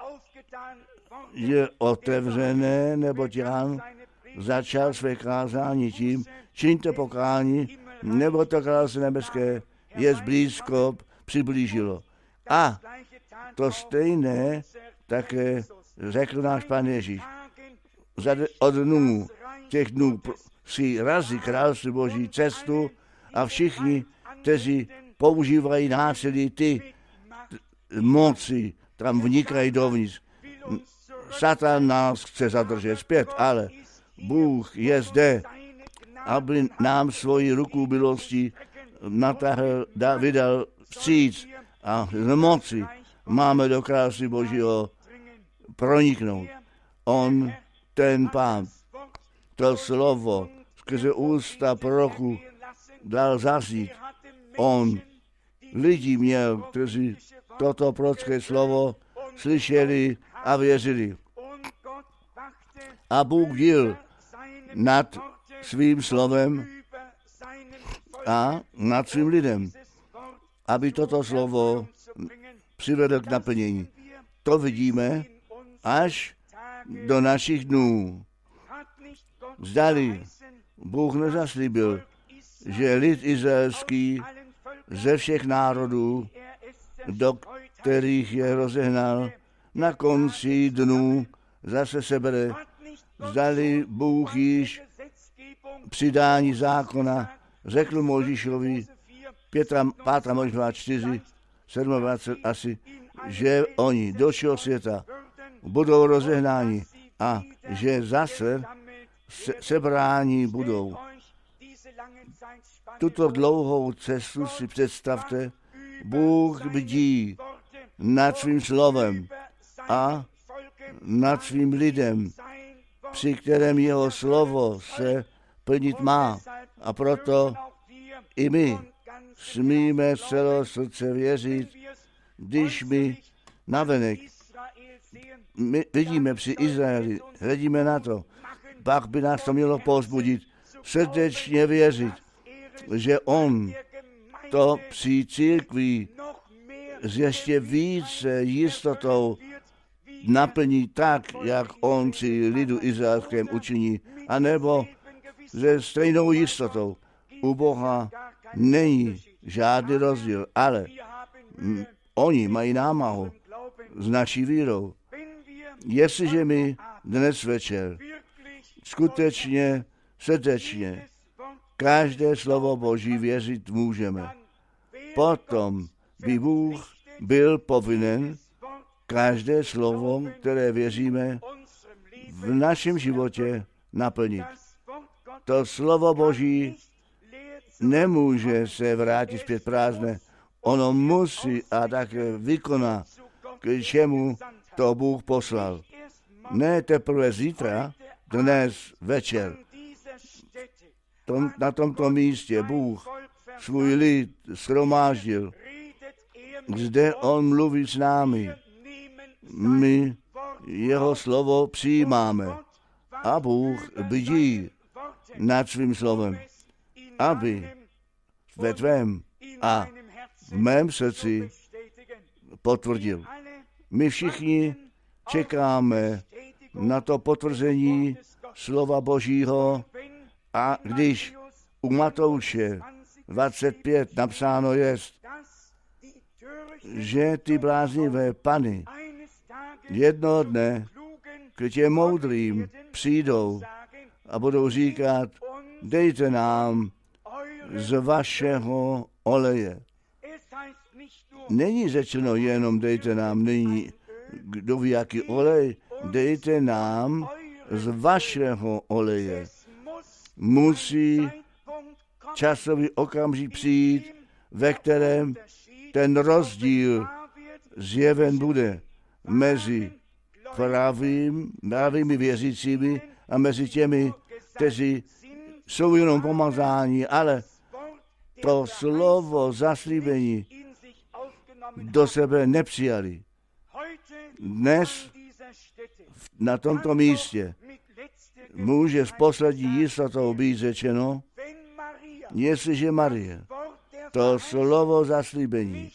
S1: je otevřené, neboť Jan začal své kázání tím, čiňte pokání, nebo to království nebeské je blízko, přiblížilo. A to stejné také řekl náš Pán Ježíš. Od dnů, těch dnů si razí království Boží cestu a všichni, kteří používají násilí, ty moci tam vnikají dovnitř. Satan nás chce zadržet zpět, ale Bůh je zde, aby nám svoji ruku milosti natáhl, vydal vstříc a z moci máme do království Božího proniknout. On, ten Pán, to slovo skrze ústa proroku dal zaznít. On lidi měl, kteří toto prorocké slovo slyšeli a věřili. A Bůh byl nad svým slovem a nad svým lidem, aby toto slovo přivedl k naplnění. To vidíme až do našich dnů. Zdali Bůh nezaslíbil, že lid izraelský ze všech národů, do kterých je rozehnal, na konci dnů zase sebere. Zdali Bůh již přidání zákona řekl Mojžíšovi, pátá Mojžíšova čtyři, dvacet sedm asi, že oni do všeho světa budou rozehnáni a že zase se, sebrání budou. Tuto dlouhou cestu si představte, Bůh bdí nad svým slovem a nad svým lidem, při kterém jeho slovo se plnit má. A proto i my smíme celé srdce věřit, když my navenek my vidíme při Izraeli, hledíme na to, pak by nás to mělo povzbudit, srdečně věřit, že on to při církvi s ještě více jistotou naplní tak, jak on při lidu izraelském učiní, anebo se stejnou jistotou. U Boha není žádný rozdíl, ale m, oni mají námahu s naší vírou. Jestliže my dnes večer skutečně, srdečně, každé slovo Boží věřit můžeme, potom by Bůh byl povinen každé slovo, které věříme, v našem životě naplnit. To slovo Boží nemůže se vrátit zpět prázdné. Ono musí a také vykoná, k čemu to Bůh poslal. Ne teprve zítra, dnes večer. Tom, na tomto místě Bůh svůj lid shromáždil. Zde on mluví s námi. My jeho slovo přijímáme. A Bůh bdí nad svým slovem, aby ve tvém a v mém srdci potvrdil. My všichni čekáme na to potvrzení slova Božího a když u Matouše dvacet pět napsáno je, že ty bláznivé pany jednoho dne k těm moudrým přijdou a budou říkat, dejte nám z vašeho oleje. Není řečeno jenom dejte nám nyní, kdo ví jaký olej, dejte nám z vašeho oleje. Musí časový okamžik přijít, ve kterém ten rozdíl zjeven bude mezi pravým, pravými věřícími a mezi těmi, kteří jsou jenom pomazáni, ale to slovo zaslíbení do sebe nepřijali. Dnes na tomto místě může s poslední jistotou být řečeno, jestliže Marie to slovo zaslíbení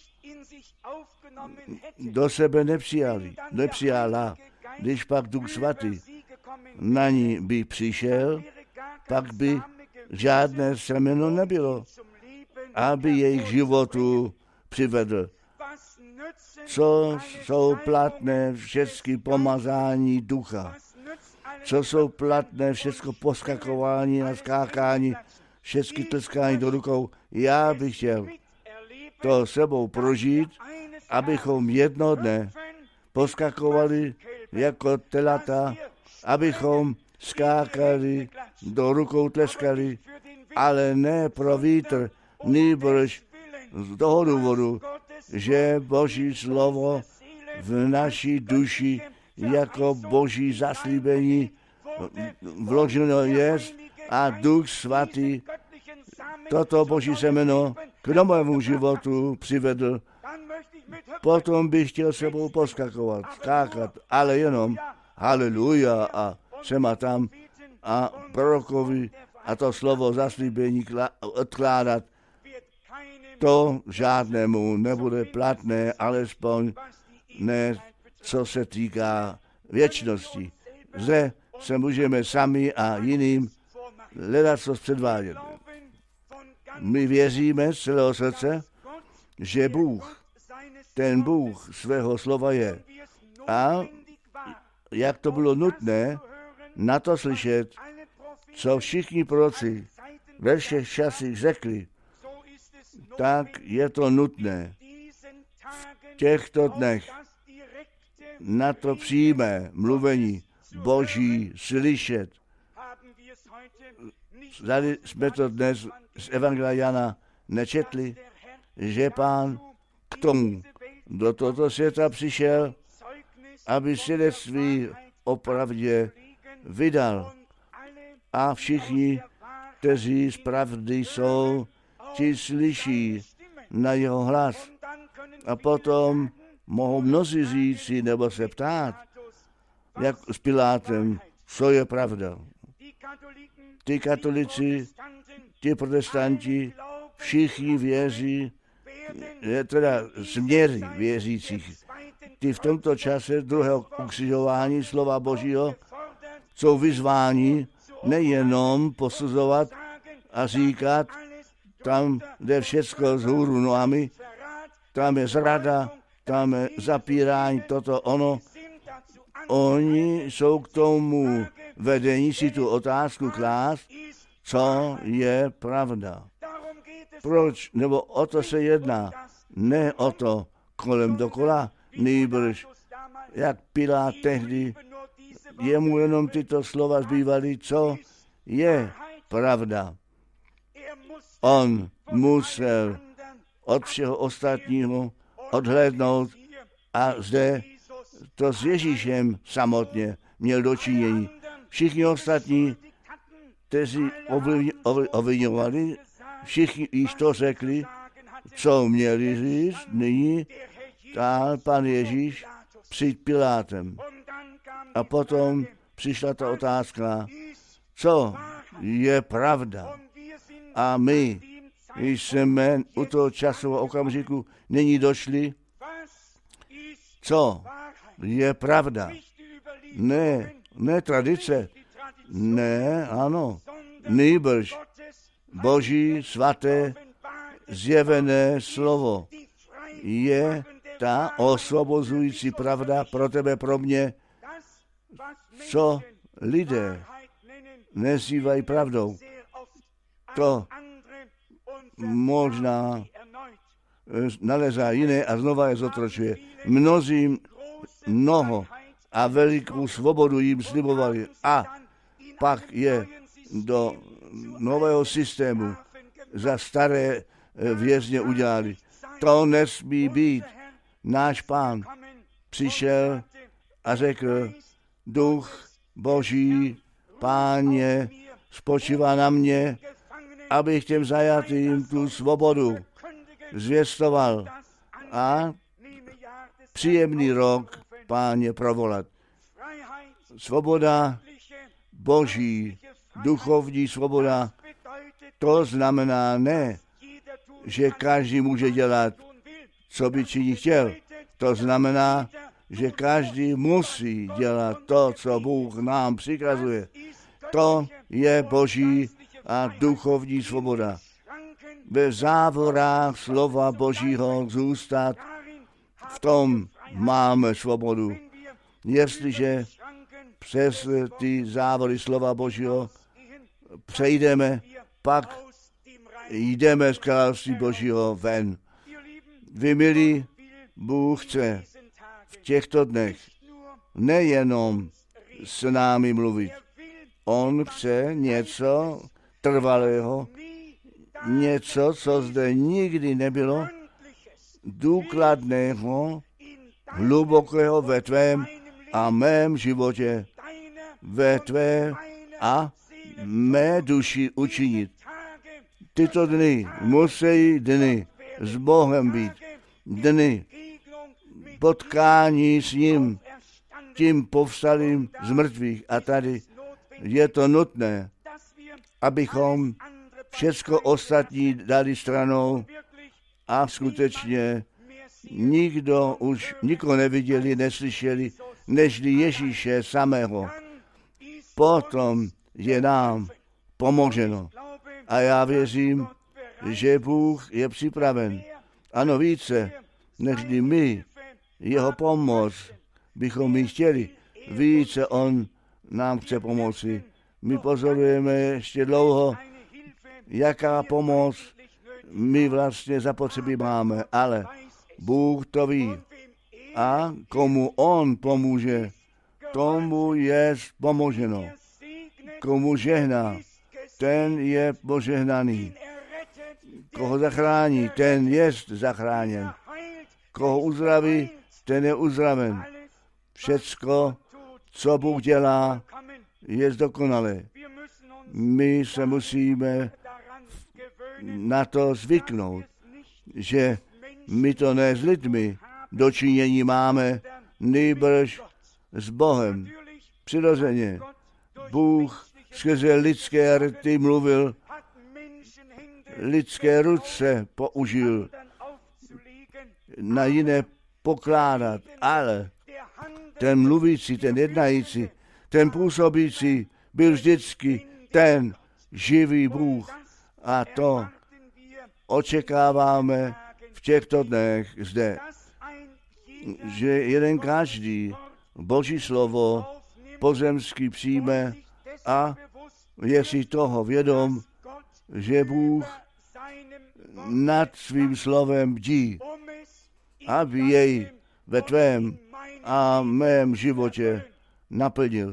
S1: do sebe nepřijali, nepřijala, když pak Duch Svatý na ní by přišel, pak by žádné semeno nebylo, aby jejich životu přivedl. Co jsou platné všechny pomazání ducha? Co jsou platné všechno poskakování a skákání, všechny tleskání do rukou? Já bych chtěl to sebou prožít, abychom jednoho dne poskakovali jako telata, abychom skákali, do rukou tleskali, ale ne pro vítr, nýbrž z toho důvodu, že Boží slovo v naší duši jako boží zaslíbení vloženo je a Duch Svatý toto boží semeno k novému životu přivedl. Potom bych chtěl sebou poskakovat, skákat, ale jenom haleluja a sem a tam a prorokovi a to slovo zaslíbení odkládat. To žádnému nebude platné, alespoň ne, co se týká věčnosti. Zde se můžeme sami a jiným hledat, co předvádět. My věříme z celého srdce, že Bůh, ten Bůh svého slova je. A jak to bylo nutné na to slyšet, co všichni proroci ve všech časech řekli, tak je to nutné v těchto dnech na to přímé mluvení Boží slyšet. Tady jsme to dnes z Evangelia Jana nečetli, že Pán k tomu do tohoto světa přišel, aby svědectví o pravdě vydal. A všichni, kteří z pravdy jsou, ti slyší na jeho hlas. A potom mohou mnozí říci nebo se ptát, jak s Pilátem, co je pravda. Ty katolici, ti protestanti, všichni věří, teda směry věřících. Ty v tomto čase druhého ukřižování slova Božího jsou vyzváni nejenom posuzovat a říkat, tam jde všecko z hůru nohami, tam je zrada, tam je zapírání, toto, ono. Oni jsou k tomu vedení si tu otázku klást, co je pravda. Proč? Nebo o to se jedná. Ne o to kolem dokola, nýbrž jak Pilát tehdy, jemu jenom tyto slova zbývaly, co je pravda. On musel od všeho ostatního odhlédnout a zde to s Ježíšem samotně měl dočinění. Všichni ostatní, kteří ovlivňovali, všichni již to řekli, co měli říct, nyní stál pan Ježíš před Pilátem. A potom přišla ta otázka, co je pravda. A my jsme u toho časového okamžiku nyní došli, co je pravda. Ne, ne tradice, ne, ano, nýbrž Boží svaté zjevené slovo je ta osvobozující pravda pro tebe, pro mě, co lidé nazývají pravdou. To možná nalezá jiné a znova je zotročuje. Mnozím mnoho a velikou svobodu jim slibovali a pak je do nového systému za staré vězně udělali. To nesmí být. Náš Pán přišel a řekl, Duch Boží, Páně, spočívá na mě, abych těm zajatým tu svobodu zvěstoval a příjemný rok, Páně, provolat. Svoboda Boží, duchovní svoboda, to znamená ne, že každý může dělat, co by činit chtěl. To znamená, že každý musí dělat to, co Bůh nám přikazuje. To je Boží a duchovní svoboda. Ve závorách slova Božího zůstat, v tom máme svobodu. Jestliže přes ty závory slova Božího přejdeme, pak jdeme z království Božího ven. Vy, milí, Bůh chce v těchto dnech nejenom s námi mluvit. On chce něco trvalého, něco, co zde nikdy nebylo, důkladného, hlubokého ve tvém a mém životě ve tvé a mé duši učinit. Tyto dny musí dny s Bohem být. Dny potkání s ním, tím povstalým z mrtvých. A tady je to nutné, abychom všecko ostatní dali stranou a skutečně nikdo už nikoho neviděli, neslyšeli, nežli Ježíše samého. Potom je nám pomoženo. A já věřím, že Bůh je připraven. Ano, více, nežli my, jeho pomoc, bychom my chtěli. Více on nám chce pomoci. My pozorujeme ještě dlouho, jaká pomoc my vlastně zapotřebí máme, ale Bůh to ví. A komu on pomůže, tomu je pomoženo. Komu žehná, ten je požehnaný. Koho zachrání, ten je zachráněn. Koho uzdraví, ten je uzdraven. Všecko, co Bůh dělá, je dokonalé. My se musíme na to zvyknout, že my to ne s lidmi dočinění máme, nýbrž s Bohem. Přirozeně Bůh skrze lidské rty mluvil, lidské ruce použil na jiné pokládat, ale ten mluvící, ten jednající, ten působící byl vždycky ten živý Bůh. A to očekáváme v těchto dnech zde, že jeden každý Boží slovo pozemský přijme a je si toho vědom, že Bůh nad svým slovem bdí, aby jej ve tvém a mém životě naplnil.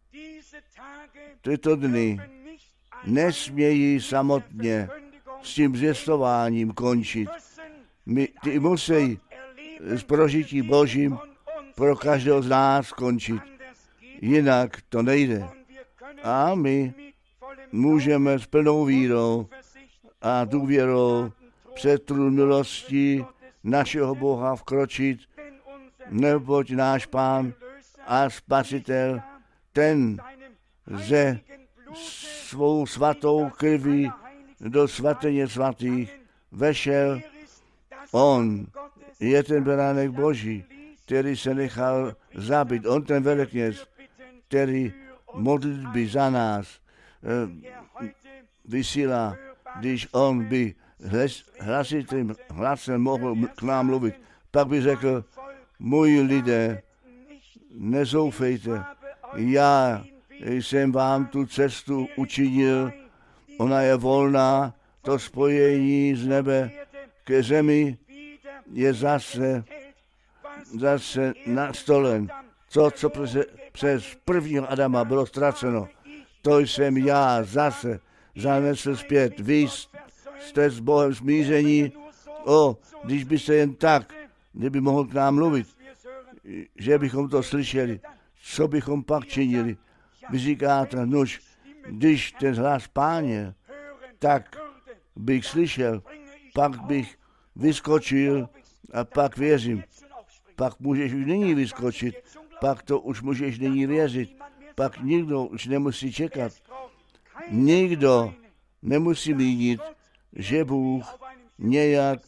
S1: Tyto dny nesmějí samotně s tím zvěstováním končit. My, ty musí s prožití Božím pro každého z nás končit. Jinak to nejde. A my můžeme s plnou vírou a důvěrou před trůn milosti našeho Boha vkročit, neboť náš Pán a Spasitel, ten ze svou svatou krví do svatyně svatých vešel. On je ten beránek Boží, který se nechal zabít. On ten velekněz, který modlitby za nás eh, vysílá, když on by hlasitým hlasem mohl k nám mluvit, pak by řekl, moji lidé, nezoufejte, já jsem vám tu cestu učinil, ona je volná, to spojení z nebe ke zemi je zase, zase nastolen. To, co přes, přes prvního Adama bylo ztraceno, to jsem já zase zanesl zpět. Vy jste s Bohem smíření, o, když by se jen tak, kdyby mohl k nám mluvit, že bychom to slyšeli, co bychom pak činili. Vy říkáte, nož, když ten hlas Páně, tak bych slyšel, pak bych vyskočil a pak věřím. Pak můžeš už nyní vyskočit, pak to už můžeš nyní věřit, pak nikdo už nemusí čekat. Nikdo nemusí mínit, že Bůh nějak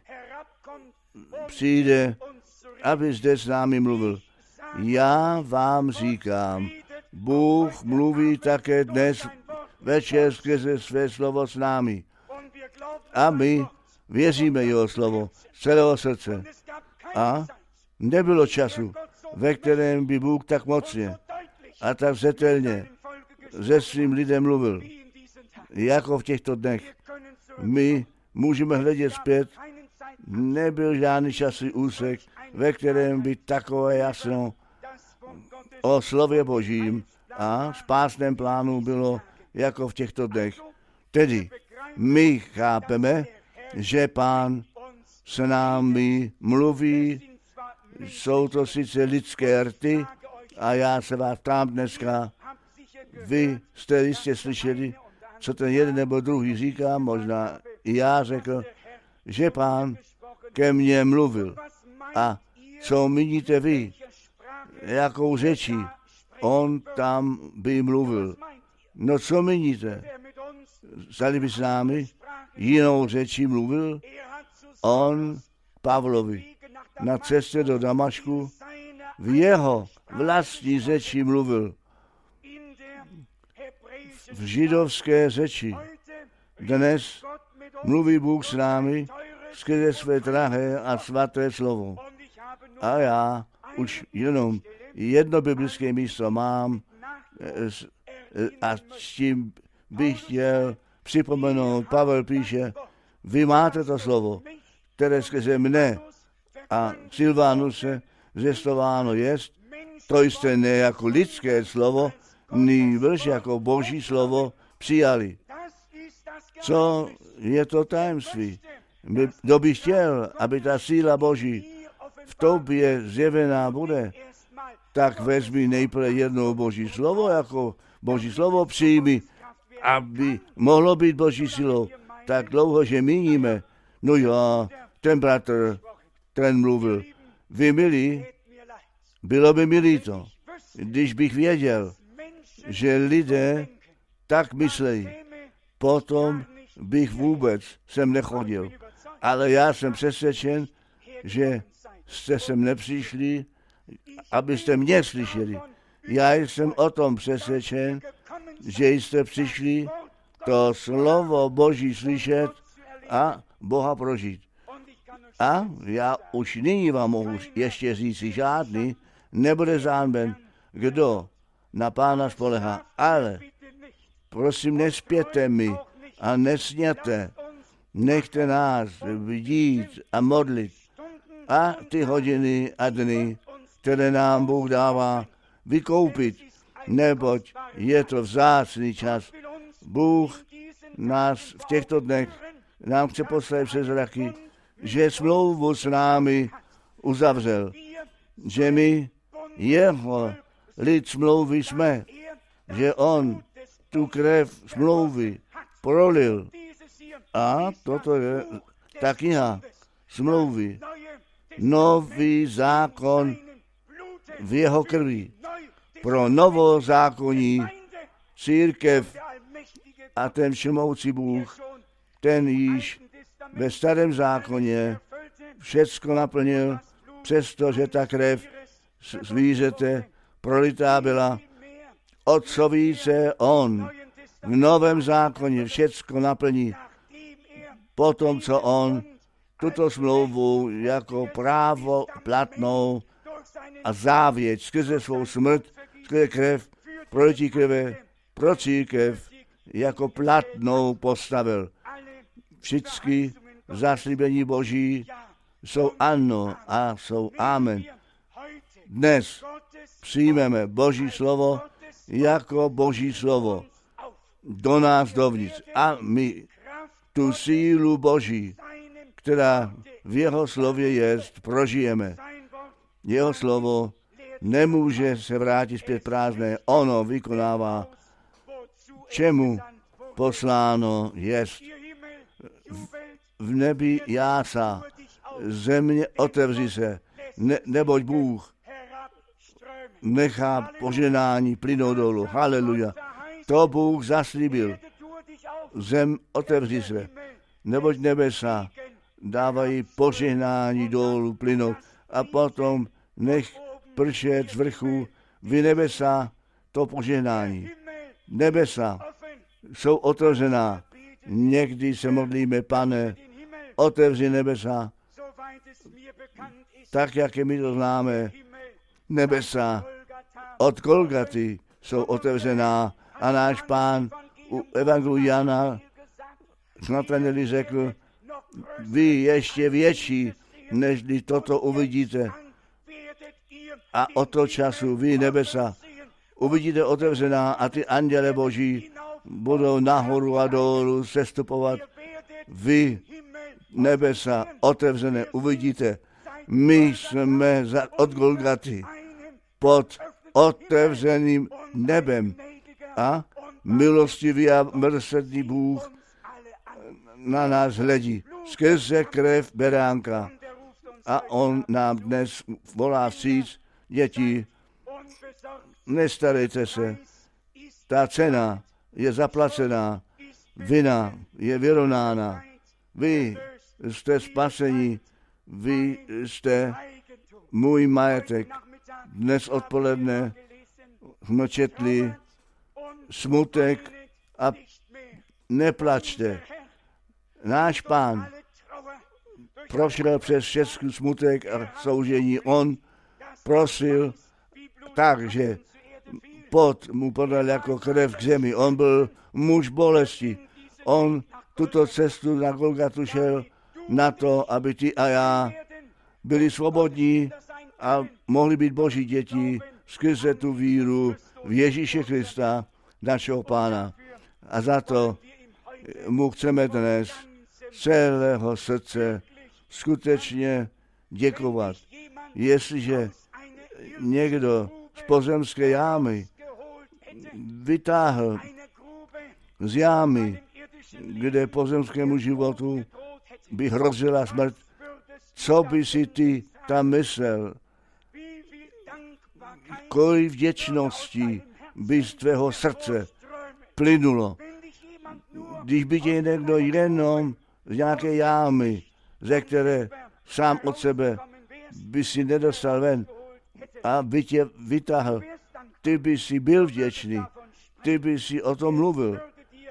S1: přijde, aby zde s námi mluvil. Já vám říkám, Bůh mluví také dnes večer skrze své slovo s námi. A my věříme jeho slovo z celého srdce. A nebylo času, ve kterém by Bůh tak mocně a tak zřetelně se svým lidem mluvil, jako v těchto dnech. My můžeme hledět zpět, nebyl žádný časový úsek, ve kterém by takové jasno o slově Božím a spásném plánu bylo jako v těchto dnech. Tedy my chápeme, že Pán s námi mluví, jsou to sice lidské rty, A já se vás ptám dneska, vy jste jistě slyšeli, co ten jeden nebo druhý říká, možná i já řekl, že Pán ke mně mluvil. A co míníte vy, jakou řečí on tam by mluvil? No co míníte? Zdali by s námi jinou řečí mluvil? On Pavlovi na cestě do Damašku v jeho vlastní řeči mluvil. V židovské řeči. Dnes mluví Bůh s námi skrze své drahé a svaté slovo. A já už jenom jedno biblické místo mám a s tím bych chtěl připomenout. Pavel píše, vy máte to slovo, které skrze mne a Silvanuse zvěstováno jest, to jste ne jako lidské slovo, nýbrž jako Boží slovo přijali. Co je to tajemství? Kdo by chtěl, aby ta síla Boží v tobě zjevená bude, tak vezmi nejprve jedno Boží slovo, jako Boží slovo přijmi, aby mohlo být Boží silou. Tak dlouho, že míníme, no jo, ten bratr, ten mluvil, vy milí, bylo by mi líto, když bych věděl, že lidé tak myslejí, potom bych vůbec sem nechodil. Ale já jsem přesvědčen, že jste sem nepřišli, abyste mě slyšeli. Já jsem o tom přesvědčen, že jste přišli to slovo Boží slyšet a Boha prožít. A já už nyní vám mohu ještě říct, žádný nebude zánben, kdo na Pána spolehá. Ale prosím, nespěte mi a nesněte. Nechte nás vidít a modlit. A ty hodiny a dny, které nám Bůh dává, vykoupit, neboť je to vzácný čas. Bůh nás v těchto dnech nám chce poslat přes zraky, že smlouvu s námi uzavřel, že my jeho lid smlouvy jsme, že on tu krev smlouvy prolil. A toto je ta kniha smlouvy. Nový zákon v jeho krvi. Pro novozákonní církev a ten všemohoucí Bůh, ten již ve starém zákoně všecko naplnil, přestože ta krev zvířete prolitá byla. O co více on v novém zákoně všecko naplní, potom, co on tuto smlouvu jako právo platnou a závěť skrze svou smrt, skrze krev, prolití krve, pro církev jako platnou postavil. Všichni zaslíbení Boží jsou ano a jsou amen. Dnes přijmeme Boží slovo jako Boží slovo do nás dovnitř. A my tu sílu Boží, která v jeho slově jest, prožijeme. Jeho slovo nemůže se vrátit zpět prázdné. Ono vykonává, čemu posláno jest. V nebi jása, země otevří se, ne, neboť Bůh nechá poženání plynout dolů. Haleluja. To Bůh zaslíbil. Zem otevří se, neboť nebesa dávají požehnání dolů plynout. A potom nech pršet z vrchu vy nebesa to požehnání. Nebesa jsou otevřená. Někdy se modlíme, Pane, otevři nebesa, tak, jak je my to známe. Nebesa od Golgaty jsou otevřená a náš Pán u Evangeliu Jana Natanaeli řekl, vy ještě větší, než toto uvidíte. A od toho času vy nebesa uvidíte otevřená a ty anděle Boží budou nahoru a dolů sestupovat. Vy nebesa otevřené uvidíte. My jsme od Golgaty pod otevřeným nebem. A milostivý a milosrdný Bůh na nás hledí skrze krev beránka. A on nám dnes volá vstříc, děti, nestarejte se, ta cena je zaplacená, vina je vyrovnána. Vy jste spaseni, vy jste můj majetek. Dnes odpoledne jsme četli smutek a neplačte. Náš Pán prošel přes všechny smutek a soužení. On prosil tak, že pot mu podal jako krev k zemi. On byl muž bolesti. On tuto cestu na Golgatu šel na to, aby ty a já byli svobodní a mohli být Boží děti skrze tu víru v Ježíše Krista, našeho Pána. A za to mu chceme dnes z celého srdce skutečně děkovat. Jestliže někdo z pozemské jámy vytáhl z jámy, kde pozemskému životu by hrozila smrt, co by si ty tam myslel? Kolik vděčnosti by z tvého srdce plynulo, když by tě někdo jenom z nějaké jámy, ze které sám od sebe by si nedostal ven a by tě vytáhl, ty by si byl vděčný, ty by si o tom mluvil.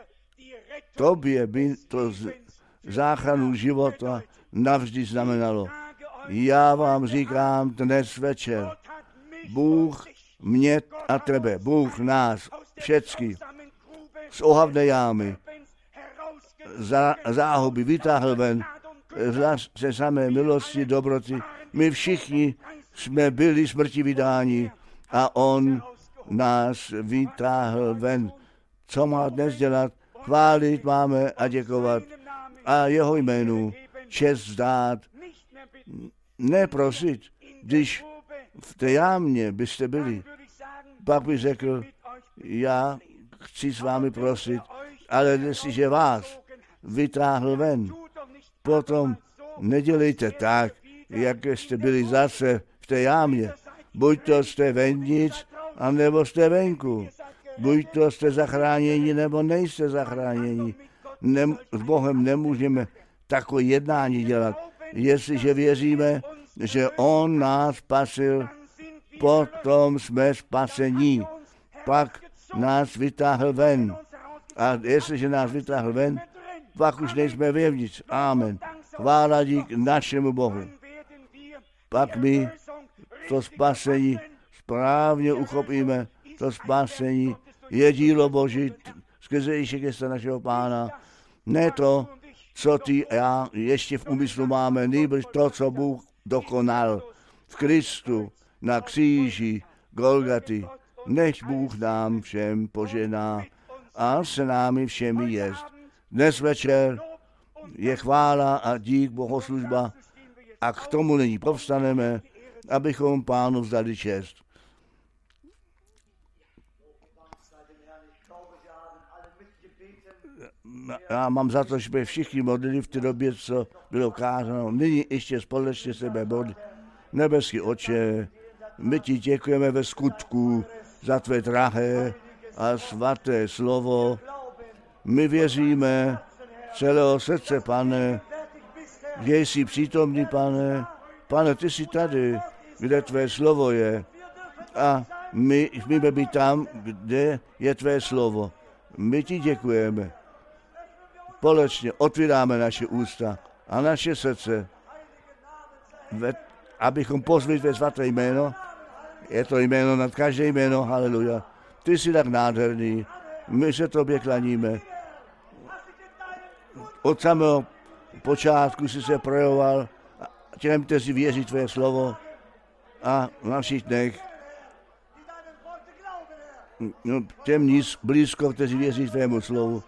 S1: Tobě by to záchranu života navždy znamenalo. Já vám říkám dnes večer, Bůh mě a tebe, Bůh nás, všecky, z ohavné jámy, zá, záhuby vytáhl ven, ze samé milosti, dobroty. My všichni jsme byli smrti vydáni a on nás vytáhl ven. Co má dnes dělat? Chválit máme a děkovat a jeho jménu čest vzdát. Neprosit, když v té jámě byste byli, pak by řekl, já chci s vámi prosit, ale jestliže vás vytáhl ven, potom nedělejte tak, jak jste byli zase v té jámě. Buď to jste vevnitř, anebo jste venku. Buď to jste zachráněni, nebo nejste zachráněni. Nem, s Bohem nemůžeme takové jednání dělat. Jestliže věříme, že on nás spasil, potom jsme spasení. Pak nás vytáhl ven. A jestliže nás vytáhl ven, pak už nejsme vevnitř. Amen. Chvála dík našemu Bohu. Pak my to spasení správně uchopíme. To spasení je dílo Boží skrze Ježíše Krista našeho Pána. Ne to, co ty a já ještě v úmyslu máme, nýbrž to, co Bůh dokonal v Kristu na kříži Golgaty. Nech Bůh nám všem požená a se námi všemi jest. Dnes večer je chvála a dík bohoslužba a k tomu nyní povstaneme, abychom Pánu vzdali čest. Já mám za to, že jsme všichni modlili v té době, co bylo kázáno. Nyní ještě společně sebe modlí. Nebeský Otče, my ti děkujeme ve skutku za tvé drahé a svaté slovo. My věříme celého srdce, Pane, že jsi přítomný, Pane. Pane, ty jsi tady, kde tvé slovo je. A my smíme být tam, kde je tvé slovo. My ti děkujeme. Společně otvíráme naše ústa a naše srdce, abychom pozvali tvé svaté jméno. Je to jméno nad každé jméno, haleluja. Ty jsi tak nádherný, my se tobě klaníme. Od samého počátku jsi se projevoval těm, kteří věří tvé slovo a na všech dnech. Těm níz blízko, kteří věří tvému slovu.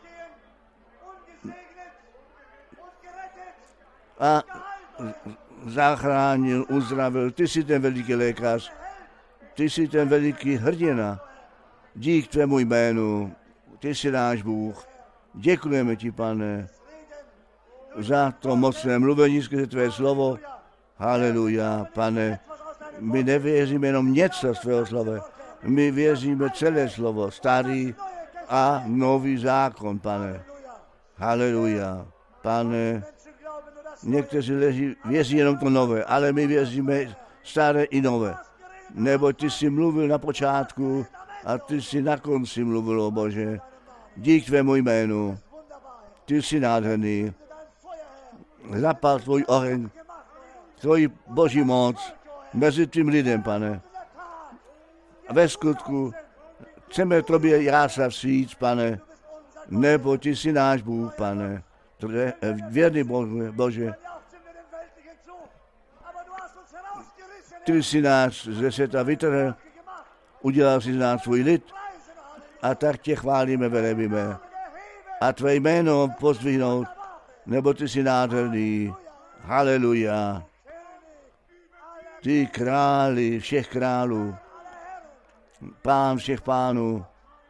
S1: A zachránil, uzdravil. Ty jsi ten veliký lékař. ty jsi ten veliký hrdina. Dík tvému jménu, ty jsi náš Bůh. Děkujeme ti, Pane, za to mocné mluvení skrze tvé slovo. Haleluja, Pane. My nevěříme jenom něco z tvého slova. My věříme celé slovo, starý a nový zákon, Pane. Haleluja, Pane. Někteří leží, věří jenom to nové, ale my věříme staré i nové. Nebo ty jsi mluvil na počátku a ty jsi na konci mluvil, o Bože. Dík tvému jménu. Ty jsi nádherný. Zapal tvůj oheň, tvoji boží moc mezi tím lidem, Pane. Ve skutku chceme tobě jásat vstříc, Pane, nebo ty jsi náš Bůh, Pane. Věrný Bože, Bože. Ty jsi nás ze světa vytrhl, udělal jsi z nás svůj lid a tak tě chválíme, velebíme. A tvé jméno pozdvihnout, nebo ty jsi nádherný. Haleluja. Ty králi všech králů, pán všech pánů,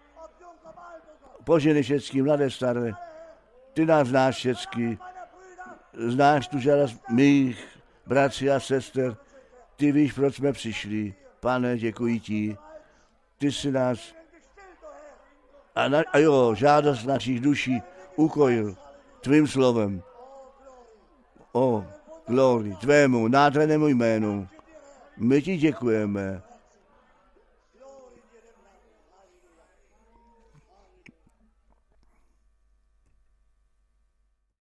S1: poženy všecky, mladé, staré, ty nás znáš všecky, znáš tu žádost mých bratří a sester, ty víš, proč jsme přišli. Pane, děkuji ti, ty jsi nás a, na, a jo, žádost našich duší ukojil tvým slovem. O, glory, tvému nádhernému jménu. My ti děkujeme